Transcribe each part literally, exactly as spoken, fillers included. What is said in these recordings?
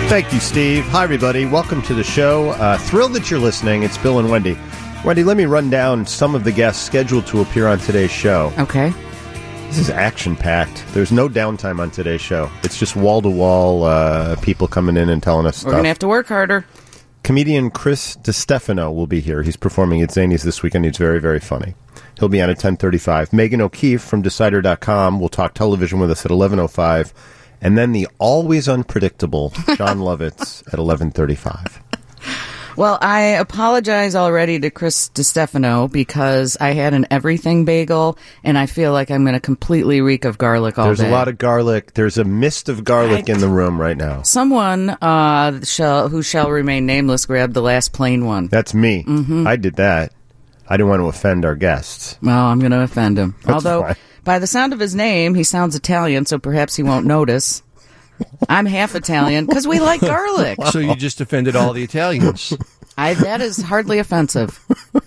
Thank you, Steve. Hi, everybody. Welcome to the show. Uh, thrilled that you're listening. It's Bill and Wendy. Wendy, let me run down some of the guests scheduled to appear on today's show. Okay. This is action-packed. There's no downtime on today's show. It's just wall-to-wall uh, people coming in and telling us We're stuff. We're going to have to work harder. Comedian Chris DiStefano will be here. He's performing at Zanies this weekend. He's very, very funny. He'll be on at ten thirty-five. Megan O'Keefe from Decider dot com will talk television with us at eleven oh five. And then the always unpredictable John Lovitz at eleven thirty-five. Well, I apologize already to Chris DiStefano because I had an everything bagel, and I feel like I'm going to completely reek of garlic all There's day. There's a lot of garlic. There's a mist of garlic I, in the room right now. Someone uh, shall, who shall remain nameless grabbed the last plain one. That's me. Mm-hmm. I did that. I didn't want to offend our guests. Well, I'm going to offend him. That's Although, fine. By the sound of his name, he sounds Italian, so perhaps he won't notice. I'm half Italian because we like garlic. So you just offended all the Italians. I, that is hardly offensive.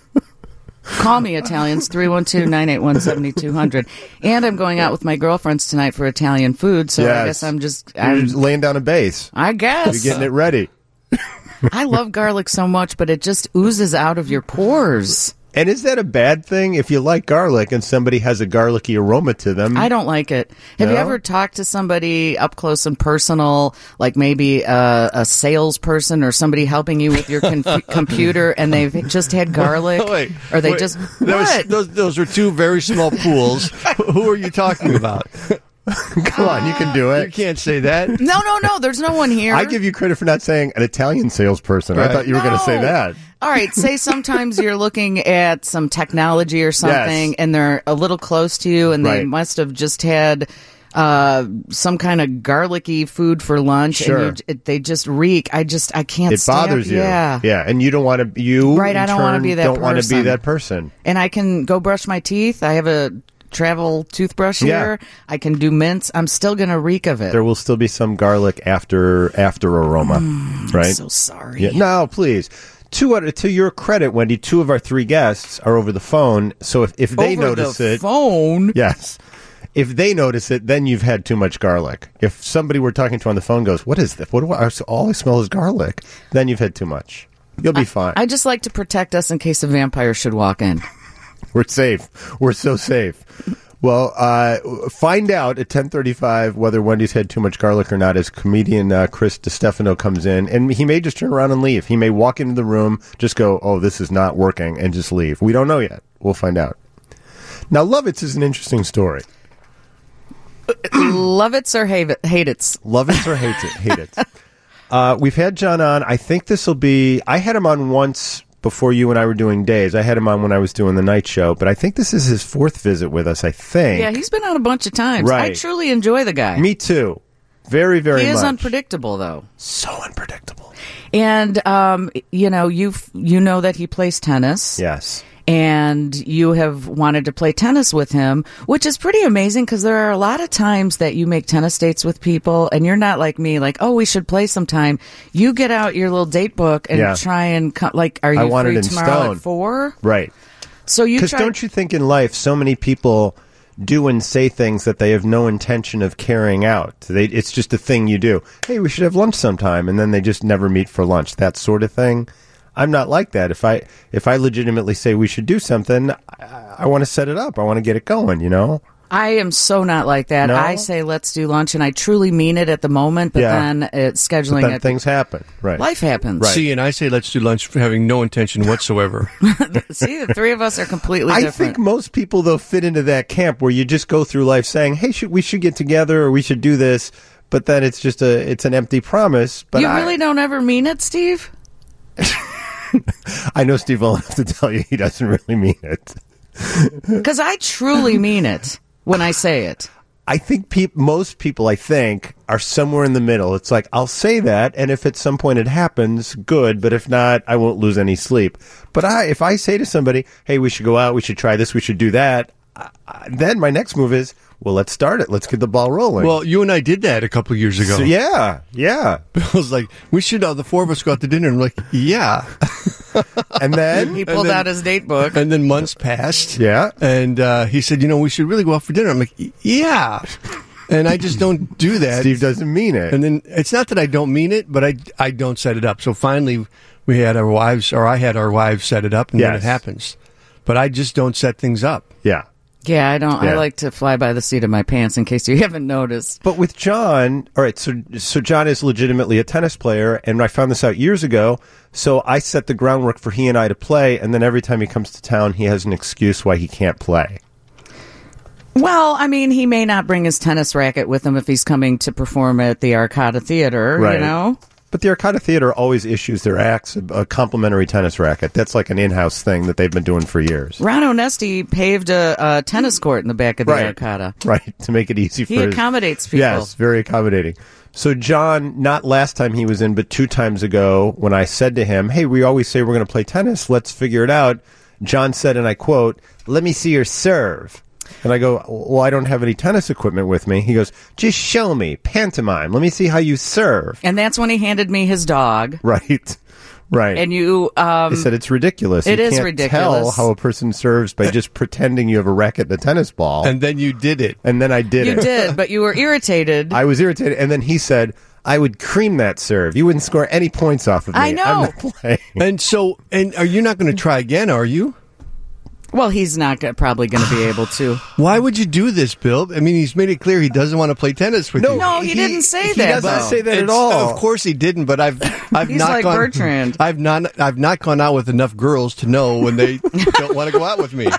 Call me, Italians, three one two, nine eight one, seven two zero zero. And I'm going out with my girlfriends tonight for Italian food, so yes. I guess I'm just... You're I'm, just laying down a base. I guess. You're getting it ready. I love garlic so much, but it just oozes out of your pores. And is that a bad thing if you like garlic and somebody has a garlicky aroma to them? I don't like it. Have No? you ever talked to somebody up close and personal, like maybe a, a salesperson or somebody helping you with your con- computer, and they've just had garlic? Wait, or they wait. just... Those, What? those, those are two very small pools. Who are you talking about? Come on, you can do You it. can't say that. No, no, no. There's no one here. I give you credit for not saying an Italian salesperson. I Right. thought you were going to say No. that. All right, say sometimes you're looking at some technology or something, Yes. and they're a little close to you, and they Right. must have just had uh, some kind of garlicky food for lunch, Sure. and you, it, they just reek. I just I can't. It stand- bothers you. Yeah, Yeah, and you don't want to, you Right, in I don't wanna turn, be that don't want to be person. that person. and I can go brush my teeth. I have a travel toothbrush Yeah. here. I can do mints. I'm still gonna reek of it. There will still be some garlic after after aroma, right? I'm so sorry. Yeah. No, please. Two out of- to your credit, Wendy, two of our three guests are over the phone. So if, if they Over notice the it, phone. yes, if they notice it, then you've had too much garlic. If somebody we're talking to on the phone goes, "What is this? What do I? All I smell is garlic," then you've had too much. You'll be fine. I just like to protect us in case a vampire should walk in. We're safe. We're so safe. Well, uh, find out at ten thirty-five whether Wendy's had too much garlic or not as comedian uh, Chris DiStefano comes in. And he may just turn around and leave. He may walk into the room, just go, oh, this is not working, and just leave. We don't know yet. We'll find out. Now, Lovitz is an interesting story. Love it or hate it? Hate it. Lovitz or hate it? Hate it. Uh, we've had John on. I think this will be... I had him on once... before you and I were doing days. I had him on when I was doing the night show, but I think this is his fourth visit with us, I think. Yeah, he's been on a bunch of times. Right. I truly enjoy the guy. Me too. Very, very he much. is unpredictable, though. So unpredictable. And, um, you know, you you know that he plays tennis. Yes. And you have wanted to play tennis with him, which is pretty amazing because there are a lot of times that you make tennis dates with people and you're not like me, like, oh, we should play sometime. You get out your little date book and Yeah. try and, co- like, are I you want it free in tomorrow stone. at four? Right. So you Because try. don't you think in life so many people do and say things that they have no intention of carrying out? They, it's just a thing you do. Hey, we should have lunch sometime, and then they just never meet for lunch. That sort of thing. I'm not like that. If I if I legitimately say we should do something, I, I want to set it up. I want to get it going, you know? I am so not like that. No? I say let's do lunch, and I truly mean it at the moment. But Yeah. then it's scheduling But then it. things happen. Right. Life happens. Right. See, and I say let's do lunch having no intention whatsoever. See, the three of us are completely I different. think most people, though, fit into that camp where you just go through life saying, hey, should, we should get together or we should do this. But then it's just a it's an empty promise. But you I, really don't ever mean it, Steve? I know Steve well enough to tell you he doesn't really mean it. Because I truly mean it when I say it. I think peop- most people, I think, are somewhere in the middle. It's like, I'll say that, and if at some point it happens, good, but if not, I won't lose any sleep. But I, if I say to somebody, hey, we should go out, we should try this, we should do that, I, I, then my next move is, well, let's start it. Let's get the ball rolling. Well, you and I did that a couple of years ago. So, yeah, yeah. Bill's like, we should, uh, the four of us go out to dinner. And I'm like, yeah. And then, He pulled then- out his date book. And then months passed. Yeah. And uh, he said, you know, we should really go out for dinner. I'm like, yeah. And I just don't do that. Steve doesn't mean it. And then it's not that I don't mean it, but I, I don't set it up. So finally, we had our wives, or I had our wives set it up, and then Yes. it happens. But I just don't set things up. Yeah. Yeah, I don't. Yeah. I like to fly by the seat of my pants in case you haven't noticed. But with John, all right, so so John is legitimately a tennis player, and I found this out years ago. So I set the groundwork for he and I to play, and then every time he comes to town, he has an excuse why he can't play. Well, I mean, he may not bring his tennis racket with him if he's coming to perform at the Arcada Theater, Right. you know? But the Arcada Theater always issues their acts a, a complimentary tennis racket. That's like an in-house thing that they've been doing for years. Ron Onesti paved a, a tennis court in the back of the Right. Arcada. Right, to make it easy for He his- accommodates people. Yes, very accommodating. So John, not last time he was in, but two times ago, when I said to him, hey, we always say we're going to play tennis, let's figure it out, John said, and I quote, let me see your serve. And I go, well, I don't have any tennis equipment with me. He goes, just show me, pantomime. Let me see how you serve. And that's when he handed me his dog. Right, right. And you... Um, I said it's ridiculous. It you is can't ridiculous. tell how a person serves by just pretending you have a racket and a tennis ball. And then you did it. And then I did you it. did, but you were irritated. I was irritated, and then he said, I would cream that serve. You wouldn't score any points off of me. I know. I'm not playing. And so, and are you not going to try again, are you? Well, he's not go- probably going to be able to. Why would you do this, Bill? I mean, he's made it clear he doesn't want to play tennis with No, you. No, he, didn't say he that. doesn't though. say that at It's- all. Of course he didn't, but I've I've He's not like gone. Bertrand. I've not I've not gone out with enough girls to know when they don't want to go out with me.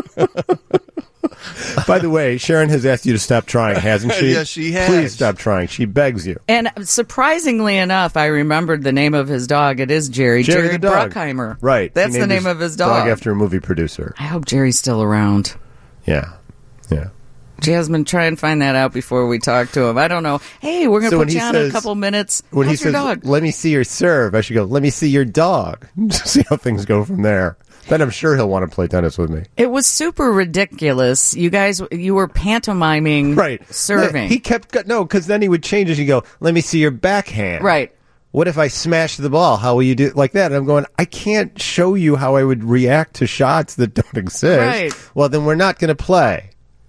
By the way, Sharon has asked you to stop trying, hasn't she? Yes, she has. Please stop trying. She begs you. And surprisingly enough, I remembered the name of his dog. It is Jerry. Jerry Jerry the dog. Bruckheimer. Right. That's He the named name of his dog. after a movie producer. I hope Jerry's still around. Yeah. Yeah. Jasmine, try and find that out before we talk to him. I don't know. Hey, we're going to So when put he you on in a says- couple minutes. When How's he your says, dog? let me see your serve, I should go, let me see your dog. See how things go from there. Then I'm sure he'll want to play tennis with me. It was super ridiculous. You guys, you were pantomiming Right. serving. He kept, no, because then he would change it. He'd go, let me see your backhand. Right. What if I smash the ball? How will you do it like that? And I'm going, I can't show you how I would react to shots that don't exist. Right. Well, then we're not going to play.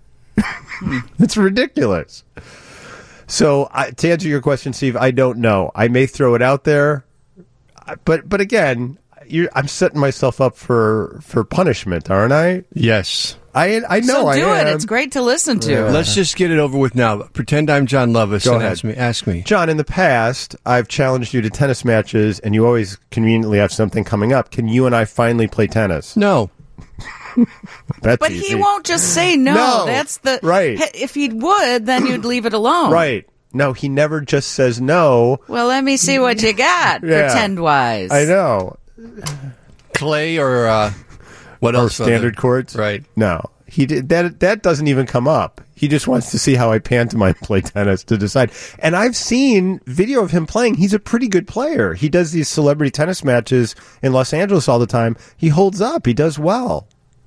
It's ridiculous. So, I, to answer your question, Steve, I don't know. I may throw it out there, but but again, you're, I'm setting myself up for for punishment, aren't I? Yes. I I know so I do am. it. It's great to listen to. Yeah. Let's just get it over with now. Pretend I'm John Lovis Go and ahead. ask me. Ask me. John, in the past, I've challenged you to tennis matches, and you always conveniently have something coming up. Can you and I finally play tennis? No. That's But easy. he won't just say no. No. That's the Right. If he would, then you'd leave it alone. Right. No, he never just says no. Well, let me see what you got, Yeah. pretend wise. I know. Clay or uh, what Or else? standard courts. Right. No. He did that that doesn't even come up. He just wants to see how I pantomime play tennis to decide. And I've seen video of him playing. He's a pretty good player. He does these celebrity tennis matches in Los Angeles all the time. He holds up. He does well.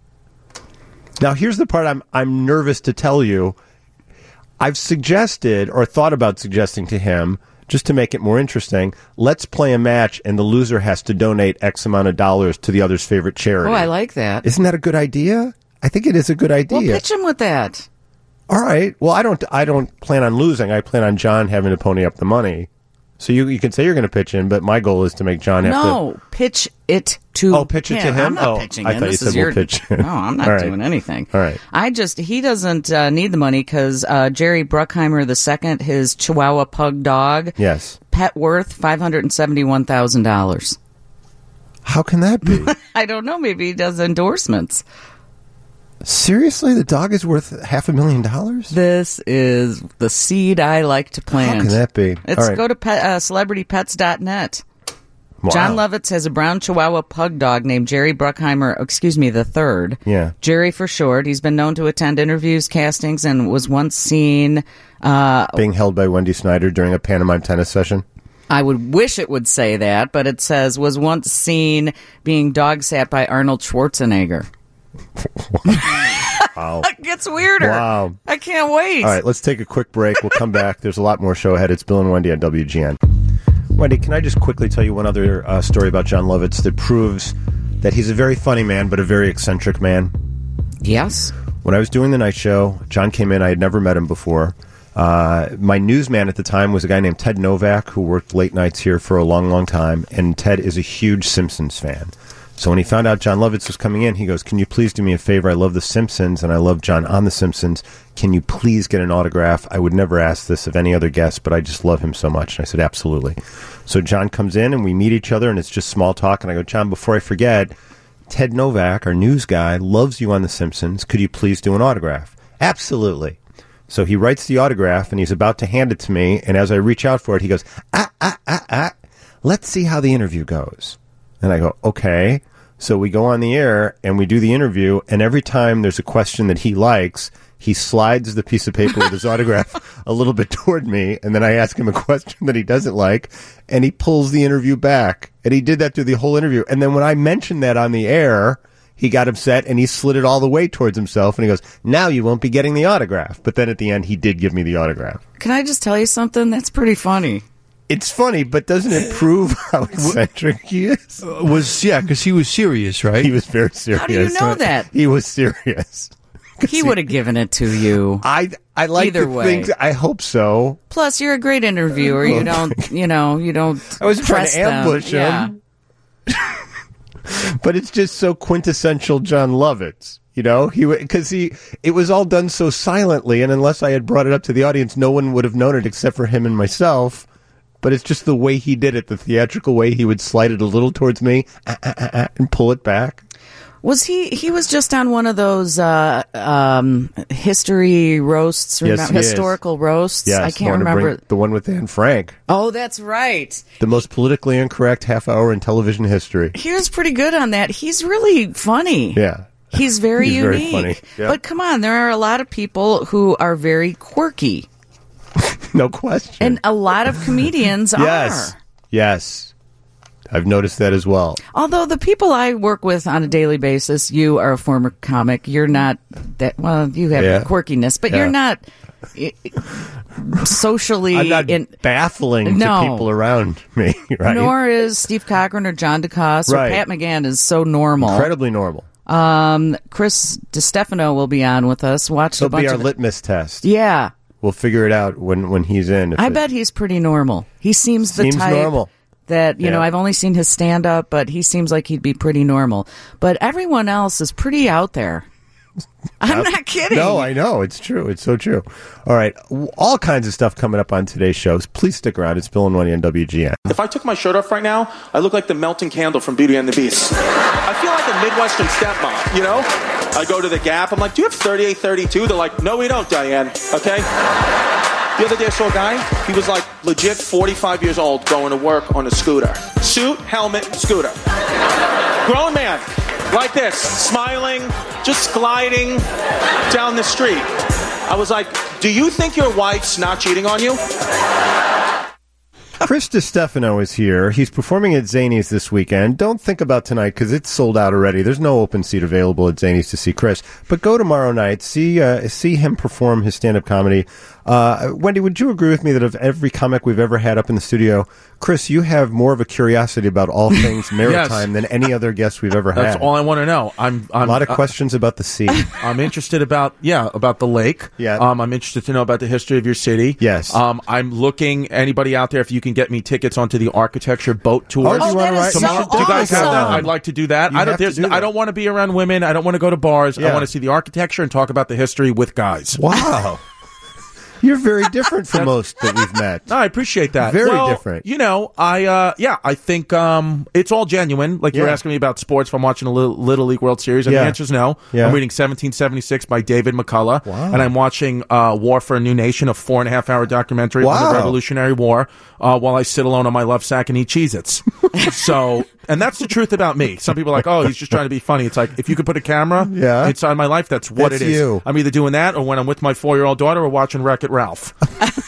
Now, here's the part I'm I'm nervous to tell you. I've suggested or thought about suggesting to him, just to make it more interesting, let's play a match and the loser has to donate X amount of dollars to the other's favorite charity. Oh, I like that. Isn't that a good idea? I think it is a good idea. Well, pitch him with that. All right. Well, I don't. I don't plan on losing. I plan on John having to pony up the money. So you you can say you're going to pitch in, but my goal is to make John have to. No, pitch it to Oh, pitch it to him? I'm not Oh, pitching I in. thought you This said is we'll your, pitch in. No, I'm not All right. doing anything. All right. I just, he doesn't uh, need the money because uh, Jerry Bruckheimer the second, his Chihuahua pug dog, Yes. pet worth five hundred seventy-one thousand dollars. How can that be? I don't know. Maybe he does endorsements. Seriously, the dog is worth half a million dollars? This is the seed I like to plant. How can that be? It's All right. go to pet, uh, celebrity pets dot net. Wow. John Lovitz has a brown Chihuahua pug dog named Jerry Bruckheimer, excuse me, the third. Yeah. Jerry for short. He's been known to attend interviews, castings, and was once seen, uh, Being held by Wendy Snyder during a pantomime tennis session. I would wish it would say that, but it says was once seen being dog sat by Arnold Schwarzenegger. Wow. It gets weirder. Wow. I can't wait. All right, let's take a quick break. We'll come back. There's a lot more show ahead. It's Bill and Wendy on W G N. Wendy, can I just quickly tell you one other uh, story about John Lovitz that proves that he's a very funny man, but a very eccentric man? Yes. When I was doing the night show, John came in. I had never met him before. Uh, my newsman at the time was a guy named Ted Novak, who worked late nights here for a long, long time, and Ted is a huge Simpsons fan. So when he found out Jon Lovitz was coming in, he goes, can you please do me a favor? I love The Simpsons, and I love John on The Simpsons. Can you please get an autograph? I would never ask this of any other guest, but I just love him so much. And I said, absolutely. So John comes in, and we meet each other, and it's just small talk. And I go, John, before I forget, Ted Novak, our news guy, loves you on The Simpsons. Could you please do an autograph? Absolutely. So he writes the autograph, and he's about to hand it to me. And as I reach out for it, he goes, ah, ah, ah, ah. Let's see how the interview goes. And I go, okay. So we go on the air and we do the interview. And every time there's a question that he likes, he slides the piece of paper with his autograph a little bit toward me. And then I ask him a question that he doesn't like. And he pulls the interview back. And he did that through the whole interview. And then when I mentioned that on the air, he got upset and he slid it all the way towards himself. And he goes, now you won't be getting the autograph. But then at the end, he did give me the autograph. Can I just tell you something? That's pretty funny. It's funny, but doesn't it prove how eccentric he is? Uh, was yeah, because he was serious, right? He was very serious. How do you know that? He was serious. He would have given it to you. I I like Either to way. think. I hope so. Plus, you're a great interviewer. You don't, you know, you don't. I wasn't trying to ambush them. him. Yeah. But it's just so quintessential Jon Lovitz. You know, he because he it was all done so silently, and unless I had brought it up to the audience, no one would have known it except for him and myself. But it's just the way he did it, the theatrical way he would slide it a little towards me ah, ah, ah, ah, and pull it back. Was he? He was just on one of those uh, um, history roasts, Yes, remember, he is. historical roasts. Yes, I can't wanna remember. bring the one with Anne Frank, Oh, that's right. the most politically incorrect half hour in television history. He was pretty good on that. He's really funny. Yeah. He's very He's very unique. funny. Yep. But come on, there are a lot of people who are very quirky, No question. and a lot of comedians yes. are. Yes. I've noticed that as well. Although the people I work with on a daily basis, you are a former comic. You're not that, well, you have Yeah. quirkiness, but Yeah. you're not eh, socially I'm not in, baffling No. to people around me, right? nor is Steve Cochran or John DeCoste Right. or Pat McGann is so normal. Incredibly normal. Um, Chris DiStefano will be on with us. Watch a It'll bunch be our of litmus test. Yeah. We'll figure it out when, when he's in. If I it bet he's pretty normal. He seems the seems type normal. that, you Yeah. know, I've only seen his stand up, but he seems like he'd be pretty normal. But everyone else is pretty out there. I'm not kidding. No, I know. It's true. It's so true. All right. All kinds of stuff coming up on today's shows. Please stick around. It's Bill and Wendy on W G N. If I took my shirt off right now, I look like the melting candle from Beauty and the Beast. I feel like a Midwestern stepmom, you know? I go to the Gap. I'm like, do you have thirty-eight thirty-two? They're like, no, we don't, Diane. Okay? The other day I saw a guy. He was like legit forty-five years old going to work on a scooter. Suit, helmet, scooter. Grown man. Like this. Smiling, just gliding down the street. I was like, do you think your wife's not cheating on you? Chris DiStefano is here. He's performing at Zanies this weekend. Don't think about tonight because it's sold out already. There's no open seat available at Zanies to see Chris. But go tomorrow night. See uh, see him perform his stand-up comedy. Uh, Wendy, would you agree with me that of every comic we've ever had up in the studio, Chris, you have more of a curiosity about all things maritime than any other guest we've ever had? That's all I want to know. I'm, I'm A lot of uh, questions about the sea. I'm interested about yeah about the lake. Yeah. Um, I'm interested to know about the history of your city. Yes. Um, I'm looking anybody out there if you can get me tickets onto the architecture boat tour. Oh, do you Oh, wanna that is write- so you should- Do you guys have that? awesome. I'd like to do that. You I have don't. to There's, do that. I don't want to be around women. I don't want to go to bars. Yeah. I want to see the architecture and talk about the history with guys. Wow. You're very different from most that we've met. No, I appreciate that. Very Well, different. You know, I uh, yeah, I think um, it's all genuine. Like you were Yeah. asking me about sports, if I'm watching a Little, Little League World Series, and Yeah. the answer is no. Yeah. I'm reading seventeen seventy-six by David McCullough, Wow. and I'm watching uh, War for a New Nation, a four and a half hour documentary on Wow. the Revolutionary War, uh, while I sit alone on my love sack and eat Cheez-Its. So, and that's the truth about me. Some people are like, oh, he's just trying to be funny. It's like, if you could put a camera Yeah. inside my life, that's what That's it is. you. I'm either doing that or when I'm with my four year old daughter, we're watching Wreck-It Ralph.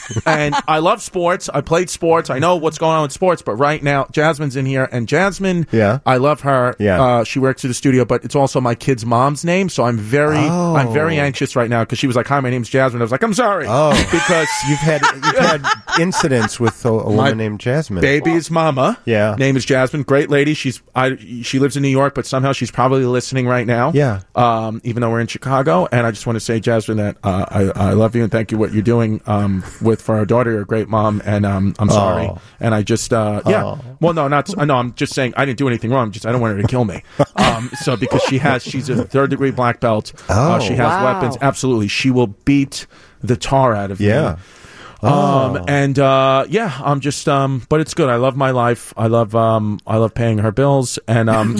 and I love sports. I played sports. I know what's going on with sports. But right now, Jasmine's in here, and Jasmine, Yeah. I love her. Yeah. Uh, she works at the studio, but it's also my kid's mom's name. So I'm very, Oh. I'm very anxious right now because she was like, "Hi, my name's Jasmine." I was like, "I'm sorry." Oh. because You've had you've had incidents with a, a woman My named Jasmine. baby's mama, Yeah. name is Jasmine. Great lady. She's I. She lives in New York, but somehow she's probably listening right now. Yeah. Um, even though we're in Chicago, and I just want to say, Jasmine, that uh, I I love you and thank you what you're doing um with for our daughter. You're a great mom, and um I'm sorry, Oh. and I just uh yeah. Oh. Well, no, not no. I'm just saying I didn't do anything wrong. Just I don't want her to kill me. Um, so because she has, she's a third degree black belt. Oh. Uh, she has Wow. weapons. Absolutely, she will beat the tar out of Yeah. me. Oh. Um and uh yeah, I'm just um but it's good. I love my life. I love um I love paying her bills and um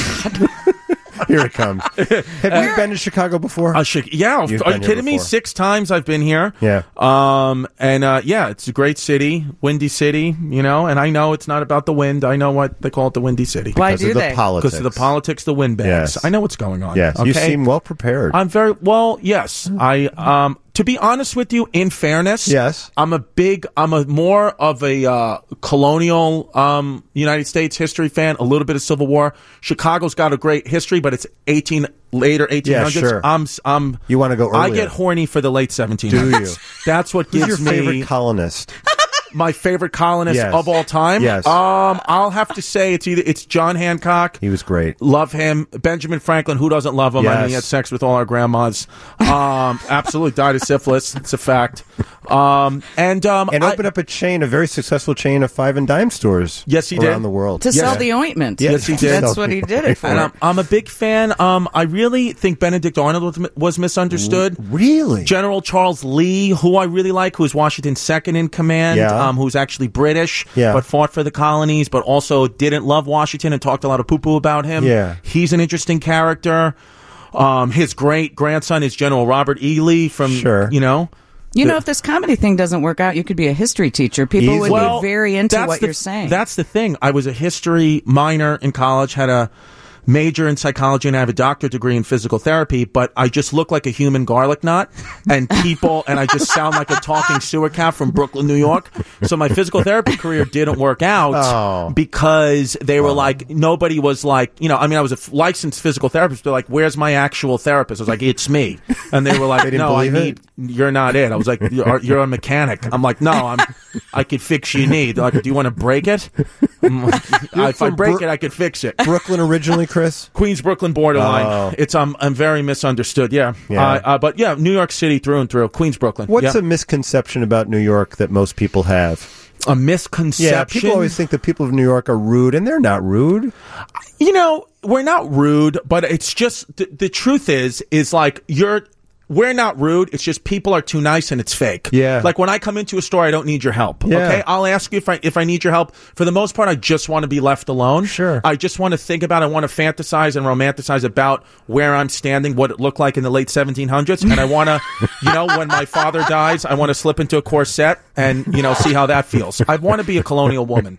Here it comes. Have you been to Chicago before? uh, sh- yeah, You've are you been here kidding me? before. Six times I've been here. Yeah. Um and uh yeah, it's a great city, windy city, you know, and I know it's not about the wind. I know what they call it, the windy city. Why Because do of the they? politics. Because of the politics, the windbags. Yes. I know what's going on. Yes, okay? you seem well prepared. I'm very well. Yes, I. Um, to be honest with you, in fairness, Yes. I'm a big. I'm a more of a uh, colonial um, United States history fan. A little bit of Civil War. Chicago's got a great history, but it's eighteen later eighteen hundreds. Yeah, sure. I'm. I'm. You wanna go I earlier. get horny for the late seventeen Do hundreds. you? That's what Who's gives your favorite me colonist? my favorite colonist Yes. of all time. Yes. Um, I'll have to say it's either it's John Hancock. He was great. Love him. Benjamin Franklin, who doesn't love him? I mean, Yes. he had sex with all our grandmas. Um, absolutely died of syphilis. It's a fact. Um, and um, And I- opened up a chain, a very successful chain of five and dime stores. Yes, he around did. the world. To Yeah. sell the ointment. Yes, he did. That's what he did it for. and I'm, I'm a big fan. Um, I really think Benedict Arnold was, was misunderstood. Really? General Charles Lee, who I really like, who's Washington's second in command, Yeah. um, who's actually British, Yeah. but fought for the colonies, but also didn't love Washington and talked a lot of poo-poo about him. Yeah. He's an interesting character. Um, his great grandson is General Robert E. Lee from, Sure. you know. You know, if this comedy thing doesn't work out, you could be a history teacher. People would Well, be very into that's what the- you're saying. That's the thing. I was a history minor in college, had a major in psychology, and I have a doctorate degree in physical therapy, but I just look like a human garlic knot, and people, and I just sound like a talking sewer cat from Brooklyn, New York. So my physical therapy career didn't work out Oh. because they were like, nobody was like, you know, I mean, I was a f- licensed physical therapist. They're like, where's my actual therapist? I was like, it's me. And they were like, They didn't no, I believe it? need, you're not it. I was like, you're, you're a mechanic. I'm like, no, I'm, I could fix your knee. They're like, do you want to break it? I'm like, if I from break Bro- it, I could fix it. Brooklyn originally, Chris? Queens, Brooklyn borderline. Oh. It's um, I'm very misunderstood. Yeah, Yeah. Uh, uh, but yeah, New York City through and through. Queens, Brooklyn. What's yeah. a misconception about New York that most people have? a misconception? Yeah, people always think that people of New York are rude, and they're not rude. You know, we're not rude, but it's just the, the truth is, is like you're. We're not rude. It's just people are too nice and it's fake. Yeah. Like when I come into a store, I don't need your help. Yeah. Okay. I'll ask you if I if I need your help. For the most part, I just want to be left alone. Sure. I just want to think about. I want to fantasize and romanticize about where I'm standing, what it looked like in the late seventeen hundreds, and I want to, you know, when my father dies, I want to slip into a corset and you know see how that feels. I want to be a colonial woman.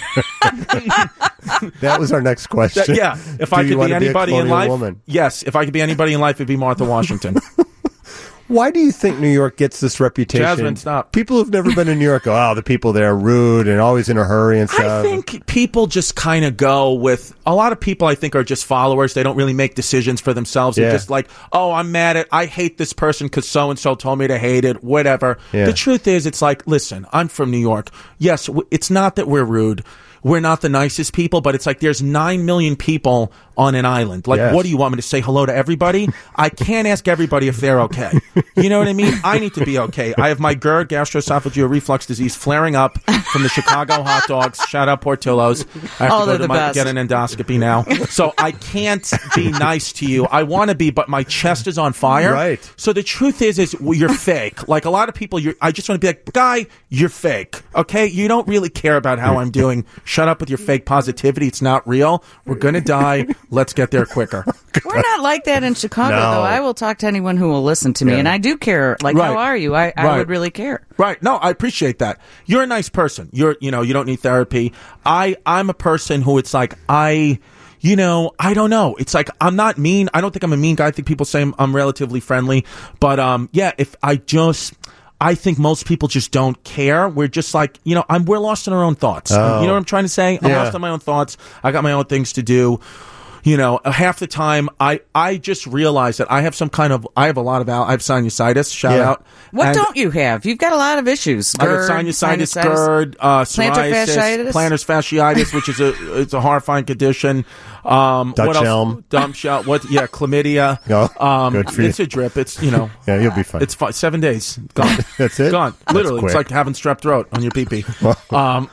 That was our next question. That- yeah. If Do I you could want be to a anybody in colonial life, woman? yes. If I could be anybody in life, it'd be Martha Washington. Why do you think New York gets this reputation? Jasmine, stop. People who've never been to New York go, oh, the people there are rude and always in a hurry and stuff. I think people just kind of go with a lot of people. I think are just followers. They don't really make decisions for themselves. They're Yeah. just like, oh, I'm mad at, I hate this person because so and so told me to hate it. Whatever. Yeah. The truth is, it's like, listen, I'm from New York. Yes, w- it's not that we're rude. We're not the nicest people, but it's like there's nine million people on an island. Like, Yes. what do you want me to say hello to everybody? I can't ask everybody if they're okay. You know what I mean? I need to be okay. I have my GERD, gastroesophageal reflux disease, flaring up from the Chicago hot dogs. Shout out Portillo's. I have Oh, to they're go to the my, best. get an endoscopy now. So I can't be nice to you. I want to be, but my chest is on fire. Right. So the truth is, is well, you're fake. Like a lot of people, you're, I just want to be like, guy, you're fake. Okay? You don't really care about how I'm doing. Shut up with your fake positivity. It's not real. We're going to die. Let's get there quicker. We're not like that in Chicago, No. though. I will talk to anyone who will listen to me, Yeah. and I do care. Like, Right. how are you? I, I Right. would really care. Right. No, I appreciate that. You're a nice person. You're, you know, you don't need therapy. I, I'm a person who it's like, I, you know, I don't know. It's like, I'm not mean. I don't think I'm a mean guy. I think people say I'm, I'm relatively friendly, but, um, yeah, if I just, I think most people just don't care. We're just like, you know, I'm we're lost in our own thoughts. Oh. You know what I'm trying to say? I'm Yeah. lost in my own thoughts. I got my own things to do. You know, half the time I, I just realize that I have some kind of, I have a lot of, al- I have sinusitis, shout Yeah. out. What And don't you have? You've got a lot of issues. I got GERD, sinusitis, sinusitis. GERD, uh, Plantar psoriasis, fasciitis? plantar fasciitis, which is a, it's a horrifying condition. Um, Dutch what else? elm. Dump shot. What? Yeah, chlamydia. Oh, um, good for you. It's a drip. It's, you know. Yeah, you'll be fine. It's fi- seven days. Gone. That's it? Gone. That's Literally. quick. It's like having strep throat on your pee-pee. um,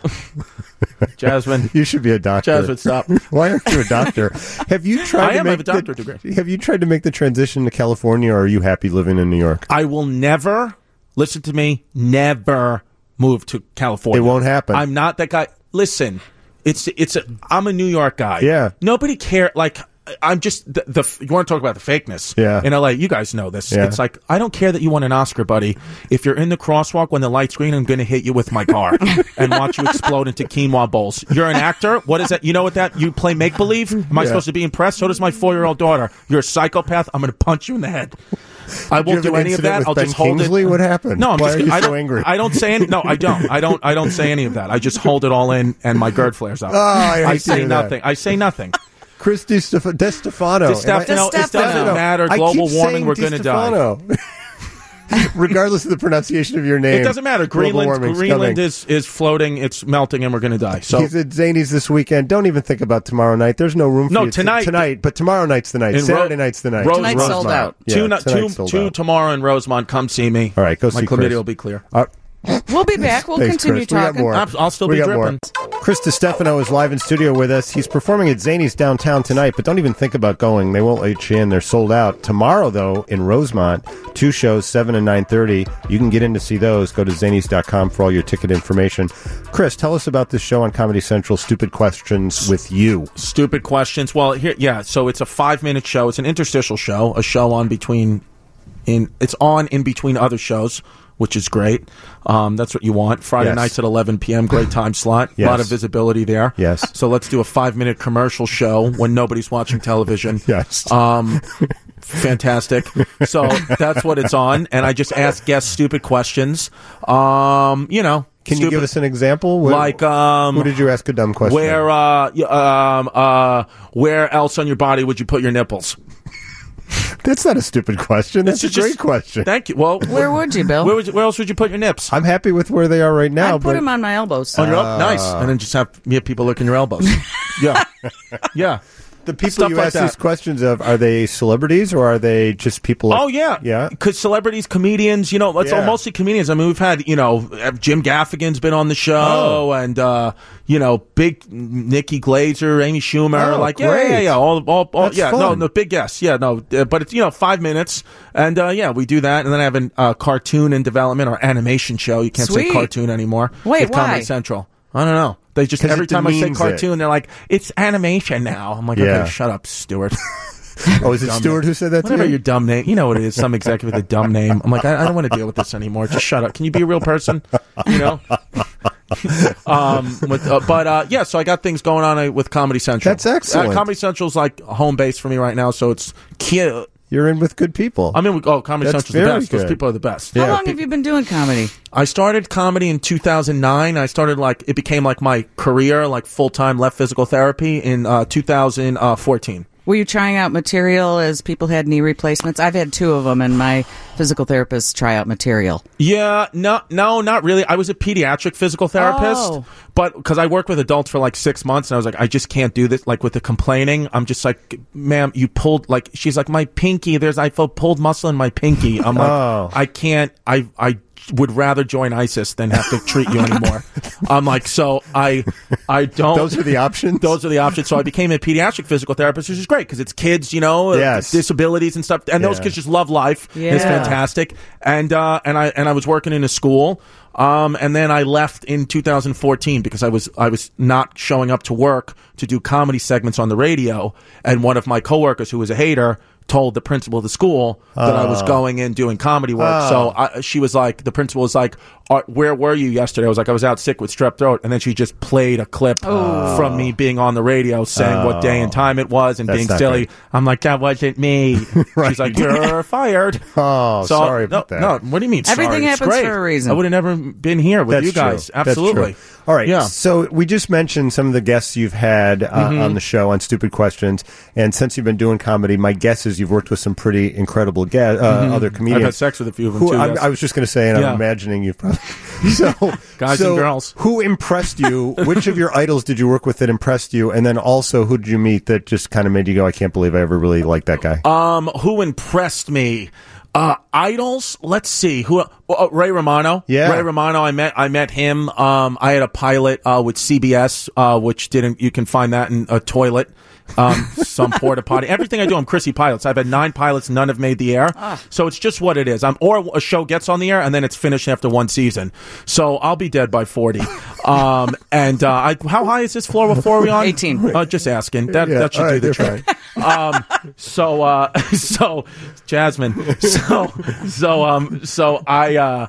Jasmine. You should be a doctor. Jasmine, stop. Why aren't you a doctor? Have you tried I to am, I make have a doctorate the, degree. Have you tried to make the transition to California, or are you happy living in New York? I will never, listen to me, never move to California. It won't happen. I'm not that guy. Listen, it's, it's a, I'm a New York guy. Yeah. Nobody care. Like, I'm just, the, the you want to talk about the fakeness. Yeah. In L A, you guys know this. Yeah. It's like, I don't care that you won an Oscar, buddy. If you're in the crosswalk when the light's green, I'm going to hit you with my car and watch you explode into quinoa bowls. You're an actor? What is that? You know what that? You play make-believe? Am I Yeah. supposed to be impressed? So does my four-year-old daughter. You're a psychopath. I'm going to punch you in the head. I you won't have do an any of incident that. with I'll Ben just hold Kingsley? it. What happened? No, I'm Why just. are you I so don't. angry? I don't say any. No, I don't. I don't. I don't say any of that. I just hold it all in, and my GERD flares up. Oh, I hate to say hear that. nothing. I say nothing. Christy Stef- De Stefano. De Stefano, Di it doesn't Stefano. matter. I Global keep warming, saying we're Di going to die. Stefano. Regardless of the pronunciation of your name. It doesn't matter. Global Greenland, warming's Greenland coming. is, is floating. It's melting, and we're going to die. So He's at Zany's this weekend. Don't even think about tomorrow night. There's no room for No, you tonight- tonight, but tomorrow night's the night. In Ro- Saturday night's the night. Rose- Tonight's sold Rosemont. out. Yeah, two, no- tonight's two, sold two out. tomorrow in Rosemont. Come see me. All right, go My see chlamydia Chris. will be clear. Uh, We'll be back. We'll Thanks, continue Chris. We got talking. more. I'll- I'll still We be got more. dripping. Chris DiStefano is live in studio with us. He's performing at Zany's downtown tonight, but don't even think about going. They won't let you in. They're sold out. Tomorrow, though, in Rosemont, two shows, seven and nine thirty. You can get in to see those. Go to zanys dot com for all your ticket information. Chris, tell us about this show on Comedy Central, Stupid Questions with You. Stupid questions. Well, here, yeah. So it's a five-minute show. It's an interstitial show. A show on between, in it's on in between other shows, which is great. Um, that's what you want. Friday Yes. nights at eleven p.m. Great time slot. A Yes. lot of visibility there. Yes. So let's do a five-minute commercial show when nobody's watching television. Yes. Um, fantastic. So that's what it's on, and I just ask guests stupid questions. Um, you know, Can you stupid- give us an example? Where- like um, who did you ask a dumb question? where uh, y- um, uh, where else on your body would you put your nipples? That's not a stupid question. That's It's a great just- question. Thank you. Well, Where would you, Bill? where, would you, where else would you put your nips? I'm happy with where they are right now. I'd put but him on my elbows. On your el- nice, and then just have yeah, people licking your elbows. yeah, yeah. the people stuff you like ask that. these questions of, are they celebrities or are they just people? Like, Oh yeah, yeah. Because celebrities, comedians, you know, it's Yeah. mostly comedians. I mean, we've had, you know, Jim Gaffigan's been on the show, Oh. and uh, you know, big Nikki Glazer, Amy Schumer, Oh, like yeah, great. yeah, yeah, all, all, all That's yeah, no, fun. no, big guests, yeah, no, uh, but it's you know five minutes, and uh, yeah, we do that, and then I have a uh, cartoon in development or animation show. You can't Sweet. say cartoon anymore. Wait, with Comedy why? Central. I don't know. They just 'Cause every it time I say demeans cartoon, it. they're like, "It's animation now." I'm like, Yeah. "Okay, shut up, Stuart." Oh, is it Dumb Stewart name. who said that to Whatever you? your dumb name. You know what it is. Some executive with a dumb name. I'm like, I, I don't want to deal with this anymore. Just shut up. Can you be a real person? You know? um, with, uh, but, uh, yeah, so I got things going on uh, with Comedy Central. That's excellent. Uh, Comedy Central's like a home base for me right now, so it's cute. You're in with good people. I mean, we, oh, Comedy That's Central's the very best. Those good. people are the best. How Yeah, long pe- have you been doing comedy? I started comedy in two thousand nine. I started like, it became like my career, like full-time left physical therapy in uh, two thousand fourteen. Were you trying out material as people had knee replacements? I've had two of them, and my physical therapists try out material. Yeah, no, no, not really. I was a pediatric physical therapist, Oh. but because I worked with adults for like six months, and I was like, I just can't do this. Like with the complaining, I'm just like, ma'am, you pulled like. She's like, my pinky. There's I felt pulled muscle in my pinky. I'm like, Oh. I can't. I I would rather join ISIS than have to treat you anymore. I'm like, so I I don't. Those are the options? Those are the options. So I became a pediatric physical therapist, which is great because it's kids, you know, Yes. disabilities and stuff, and those Yeah. kids just love life. Yeah. It's fantastic. And uh, and I and I was working in a school, um, and then I left in two thousand fourteen because I was I was not showing up to work to do comedy segments on the radio, and one of my coworkers who was a hater told the principal of the school that I was going in doing comedy work. Oh. So I, she was like, the principal was like, "Are- where were you yesterday?" I was like, I was out sick with strep throat. And then she just played a clip from me being on the radio saying what day and time it was and That's being not silly. good. I'm like, that wasn't me. Right. She's like, you're fired. Oh, So, sorry about no, that. No, what do you mean Everything sorry? It's happens great. for a reason. I would have never been here with That's you guys. true. That's Absolutely. true. All right. Yeah. So we just mentioned some of the guests you've had uh, Mm-hmm. on the show on Stupid Questions, and since you've been doing comedy, my guess is you've worked with some pretty incredible guests, uh, other comedians. Mm-hmm. I've had sex with a few of them Who, too. I, yes. I was just going to say, and Yeah. I'm imagining you've probably so Guys so and girls. Who impressed you? Which of your idols did you work with that impressed you? And then also, who did you meet that just kind of made you go, "I can't believe I ever really liked that guy"? Um, who impressed me? Uh, idols. Let's see. Who? Uh, Ray Romano. Yeah. Ray Romano. I met. I met him. Um, I had a pilot uh, with C B S, uh, which didn't. You can find that in a toilet. Um, some porta potty. Everything I do, I'm Chrissy pilots. I've had nine pilots. None have made the air. So it's just what it is. I'm, or a show gets on the air and then it's finished after one season. So I'll be dead by forty. Um, and uh, I, how high is this floor before we on? eighteen. Uh, just asking. That Yeah, that should all do right, the you're trick. Um, so, uh, so, Jasmine, so, so, um, so I, uh,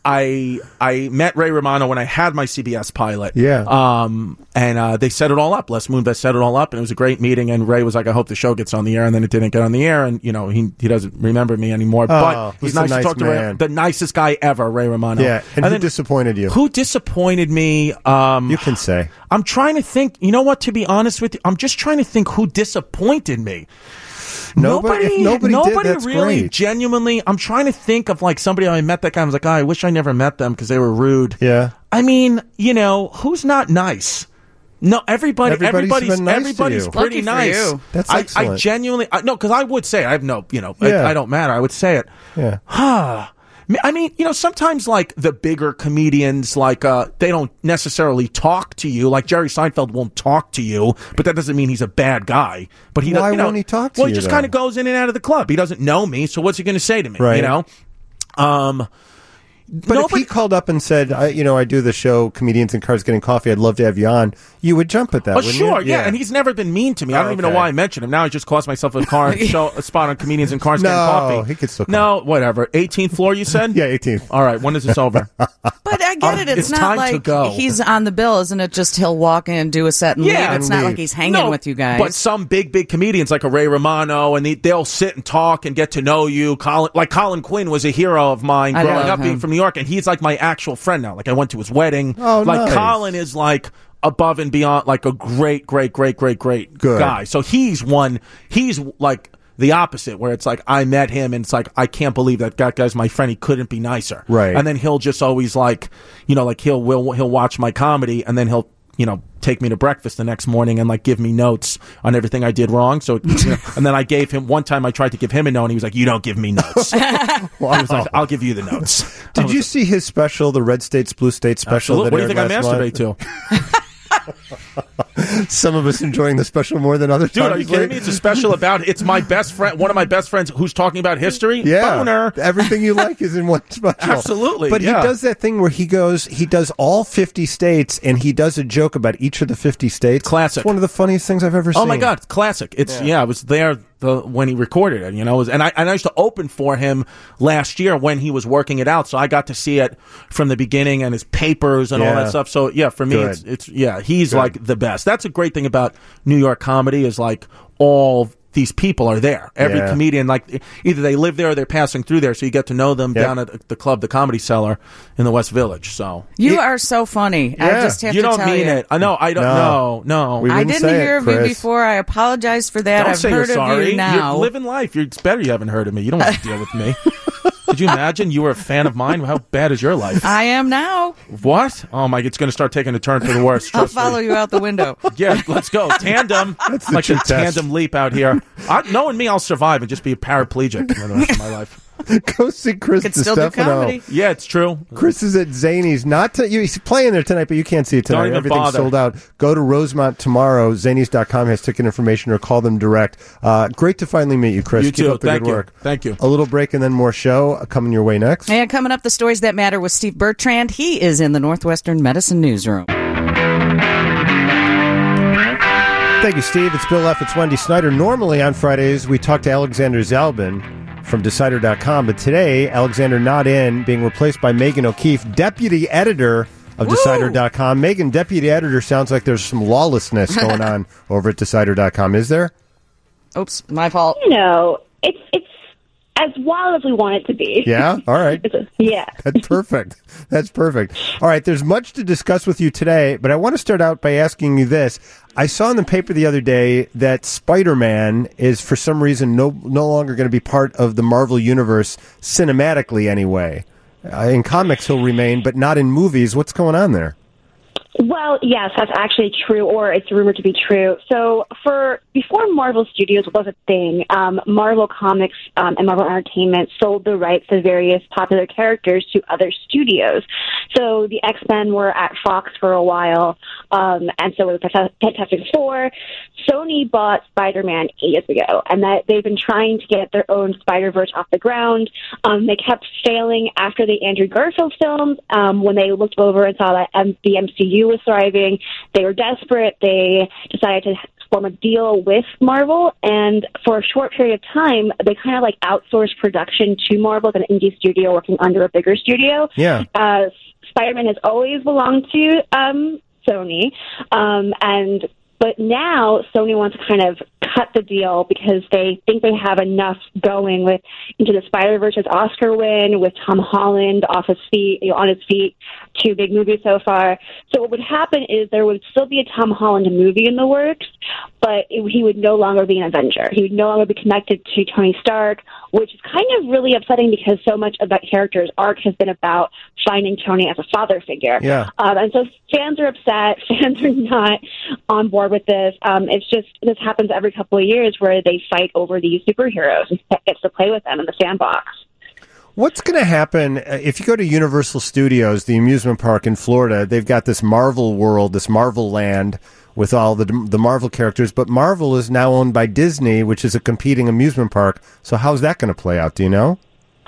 I, I met Ray Romano when I had my C B S pilot. Yeah. Um, and, uh, they set it all up. Les Moonves set it all up and it was a great meeting. And Ray was like, I hope the show gets on the air. And then it didn't get on the air. And, you know, he, he doesn't remember me anymore, but he's he's a nice, nice to talk to Ray. man. The nicest guy ever, Ray Romano. Yeah. And, who then- disappointed you? Who disappointed me? Um, You can say. I'm trying to think. You know what? To be honest with you, I'm just trying to think who disappointed me. Nobody- if nobody did, that's really great. genuinely. I'm trying to think of like somebody I met that guy. I was like, oh, I wish I never met them because they were rude. Yeah. I mean, you know, who's not nice? No, everybody. Everybody's Everybody's been nice to everybody's you. pretty Lucky for nice. you. That's I, I excellent. genuinely I, no, because I would say I have no. You know, Yeah. I, I don't matter. I would say it. Yeah. I mean, you know, sometimes like the bigger comedians, like uh, they don't necessarily talk to you. Like Jerry Seinfeld won't talk to you, but that doesn't mean he's a bad guy. But he, Why you know, won't he talk to well, you, he just though? kind of goes in and out of the club. He doesn't know me, so what's he going to say to me? Right. You know, um, But nobody- if he called up and said, I, you know, I do the show Comedians in Cars Getting Coffee, I'd love to have you on, you would jump at that, Oh, wouldn't sure, you? yeah. and he's never been mean to me. I don't Oh, even know okay. why I mentioned him. Now I just cost myself a car show a spot on Comedians in Cars No, Getting Coffee. he could still come. No, whatever. eighteenth floor, you said? Yeah, eighteenth. All right, when is this over? But I get Um, it. It's, it's not time to like go. he's on the bill, isn't it? Just he'll walk in and do a set and Yeah, leave. and It's not leave. like he's hanging No, with you guys. But some big, big comedians like a Ray Romano, and they, they'll sit and talk and get to know you. Colin, like Colin Quinn was a hero of mine I growing love up, being him. from New York, and he's like my actual friend now. Like I went to his wedding. Oh, like nice. Colin is like above and beyond, like a great, great, great, great, great Good. guy. So he's one. He's like the opposite, where it's like I met him, and it's like I can't believe that that guy's my friend. He couldn't be nicer. Right. And then he'll just always like, you know, like he'll will he'll watch my comedy, and then he'll, you know, take me to breakfast the next morning and like give me notes on everything I did wrong. So, you know, and then I gave him one time. I tried to give him a note, and he was like, "You don't give me notes." I was like, "I'll give you the notes." I Did was you like, see his special, the Red States, Blue States special? Absolutely. What do you that think I aired masturbate last to? month? Some of us enjoying the special more than others. Dude, are you obviously. kidding me? It's a special about. It's my best friend. One of my best friends who's talking about history. Yeah, Boner. everything you like is in one special. Absolutely, But yeah. he does that thing where he goes, he does all fifty states, and he does a joke about each of the fifty states. Classic. It's one of the funniest things I've ever seen. Oh my God, classic! It's yeah, I was there the when he recorded it. You know, it was, and I and I used to open for him last year when he was working it out, so I got to see it from the beginning and his papers and all Yeah. that stuff. So yeah, for me, Good. it's it's yeah, he's Good. like the best. That's a great thing about New York comedy is like all these people are there. Every Yeah. comedian, like either they live there or they're passing through there, so you get to know them Yep. down at the club, the Comedy Cellar in the West Village. So you Yeah. are so funny. I Yeah. just have you to don't tell mean you. it. I know. I don't know. No. We I wouldn't didn't say hear it, of you Chris. before. I apologize for that. Don't I've say heard you're of sorry. you now. You're living life. You're, it's better you haven't heard of me. You don't want to deal with me. Could you imagine you were a fan of mine? How bad is your life? I am now. What? Oh my! It's going to start taking a turn for the worse. I'll Trust me. follow you out the window. Yeah, let's go tandem. That's the like a chip test. tandem leap out here. I, knowing me, I'll survive and just be a paraplegic for the rest of my life. Go see Chris Could still do DiStefano. comedy. Yeah, it's true. Chris is at Zany's. Not to, you, he's playing there tonight, but you can't see it tonight. Don't even Everything's bother. sold out. Go to Rosemont tomorrow. Zanies dot com has ticket information, or call them direct. Uh, great to finally meet you, Chris. You Keep too. up the Thank good you. work. Thank you. A little break and then more show uh, coming your way next. And coming up, the stories that matter with Steve Bertrand. He is in the Northwestern Medicine Newsroom. Thank you, Steve. It's Bill F. It's Wendy Snyder. Normally on Fridays, we talk to Alexander Zalbin from Decider dot com, but today, Alexander not in, being replaced by Megan O'Keefe, deputy editor of Decider dot com. Megan, deputy editor, sounds like there's some lawlessness going on over at Decider dot com. Is there? Oops, my fault. No, it's it's as wild as we want it to be. Yeah? All right. It's a, yeah. That's perfect. That's perfect. All right, there's much to discuss with you today, but I want to start out by asking you this. I saw in the paper the other day that Spider-Man is, for some reason, no no longer going to be part of the Marvel Universe, cinematically anyway. Uh, in comics, he'll remain, but not in movies. What's going on there? Well, yes, that's actually true, or it's rumored to be true. So, for before Marvel Studios was a thing, um, Marvel Comics um, and Marvel Entertainment sold the rights to various popular characters to other studios. So, the X-Men were at Fox for a while, um, and so it was Fantastic Four. Sony bought Spider-Man years ago, and that they've been trying to get their own Spider-Verse off the ground. Um, they kept failing after the Andrew Garfield films. Um, when they looked over and saw that um, the M C U was thriving, they were desperate. They decided to form a deal with Marvel, and for a short period of time, they kind of like outsourced production to Marvel, an indie studio working under a bigger studio. Yeah. Uh, Spider-Man has always belonged to um, Sony, um, and but now Sony wants to kind of cut the deal because they think they have enough going with Into the Spider-Verse's Oscar win, with Tom Holland off his feet, you know, on his feet, two big movies so far. So what would happen is there would still be a Tom Holland movie in the works, but it, he would no longer be an Avenger. He would no longer be connected to Tony Stark, which is kind of really upsetting because so much of that character's arc has been about finding Tony as a father figure. Yeah. Um, and so fans are upset. Fans are not on board with this. Um, it's just, this happens every couple of years where they fight over these superheroes and gets to play with them in the sandbox. What's going to happen uh, if you go to Universal Studios, the amusement park in Florida? They've got this Marvel world, this Marvel land with all the the Marvel characters, but Marvel is now owned by Disney, which is a competing amusement park. So how's that going to play out? Do you know?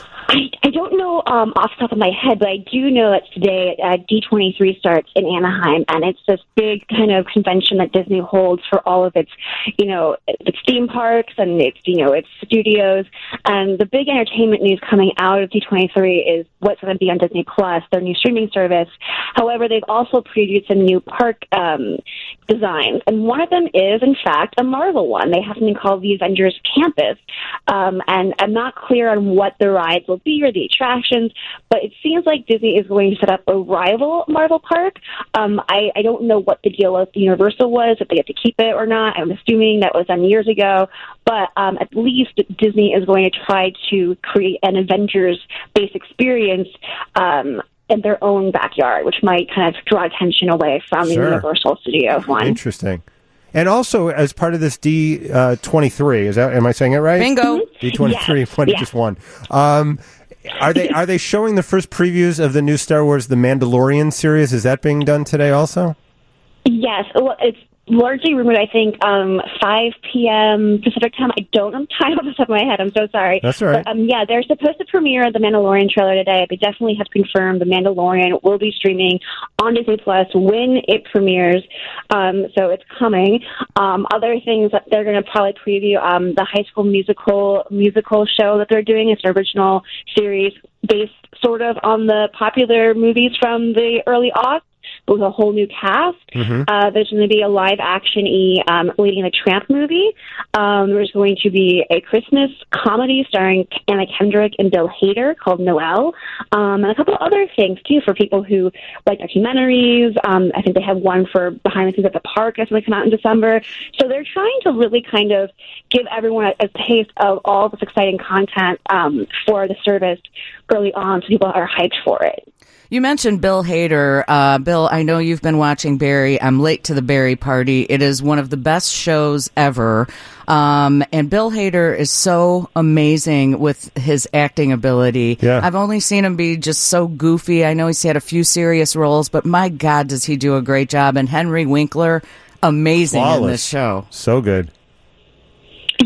I, I don't know um, off the top of my head, but I do know that today uh, D twenty-three starts in Anaheim, and it's this big kind of convention that Disney holds for all of its, you know, its theme parks and its, you know, its studios. And the big entertainment news coming out of D twenty-three is what's going to be on Disney Plus, their new streaming service. However, they've also previewed some new park um, designs, and one of them is, in fact, a Marvel one. They have something called the Avengers Campus, um, and I'm not clear on what the rides will be or the attractions, but it seems like Disney is going to set up a rival Marvel park. Um, I, I don't know what the deal with Universal was, if they get to keep it or not. I'm assuming that was done years ago, but um, at least Disney is going to try to create an Avengers-based experience um, in their own backyard, which might kind of draw attention away from Sure. the Universal Studios one. Interesting. And also, as part of this D twenty-three, is that, am I saying it right? Bingo. D twenty-three, Yes. Wendy Yeah. just won. Um, are they are they showing the first previews of the new Star Wars The Mandalorian series? Is that being done today also? Yes, well, it's largely rumored, I think, um, five p.m. Pacific time. I don't know the time off the top of my head. I'm so sorry. That's all right. But, um, yeah, they're supposed to premiere the Mandalorian trailer today. They definitely have confirmed the Mandalorian will be streaming on Disney Plus when it premieres. Um, so it's coming. Um, other things that they're going to probably preview, um, the High School Musical musical show that they're doing. It's an original series based sort of on the popular movies from the early aughts, with a whole new cast. Mm-hmm. Uh, there's going to be a live-action-y um, Lady and the Tramp movie. Um, there's going to be a Christmas comedy starring Anna Kendrick and Bill Hader called Noel, um, and a couple other things, too, for people who like documentaries. Um, I think they have one for Behind the Scenes at the Park that's going to come out in December. So they're trying to really kind of give everyone a, a taste of all this exciting content um, for the service early on, so people are hyped for it. You mentioned Bill Hader. Uh, Bill, I know you've been watching Barry. I'm late to the Barry party. It is one of the best shows ever. Um, and Bill Hader is so amazing with his acting ability. Yeah. I've only seen him be just so goofy. I know he's had a few serious roles, but my God, does he do a great job. And Henry Winkler, amazing Flawless. in this show. So good.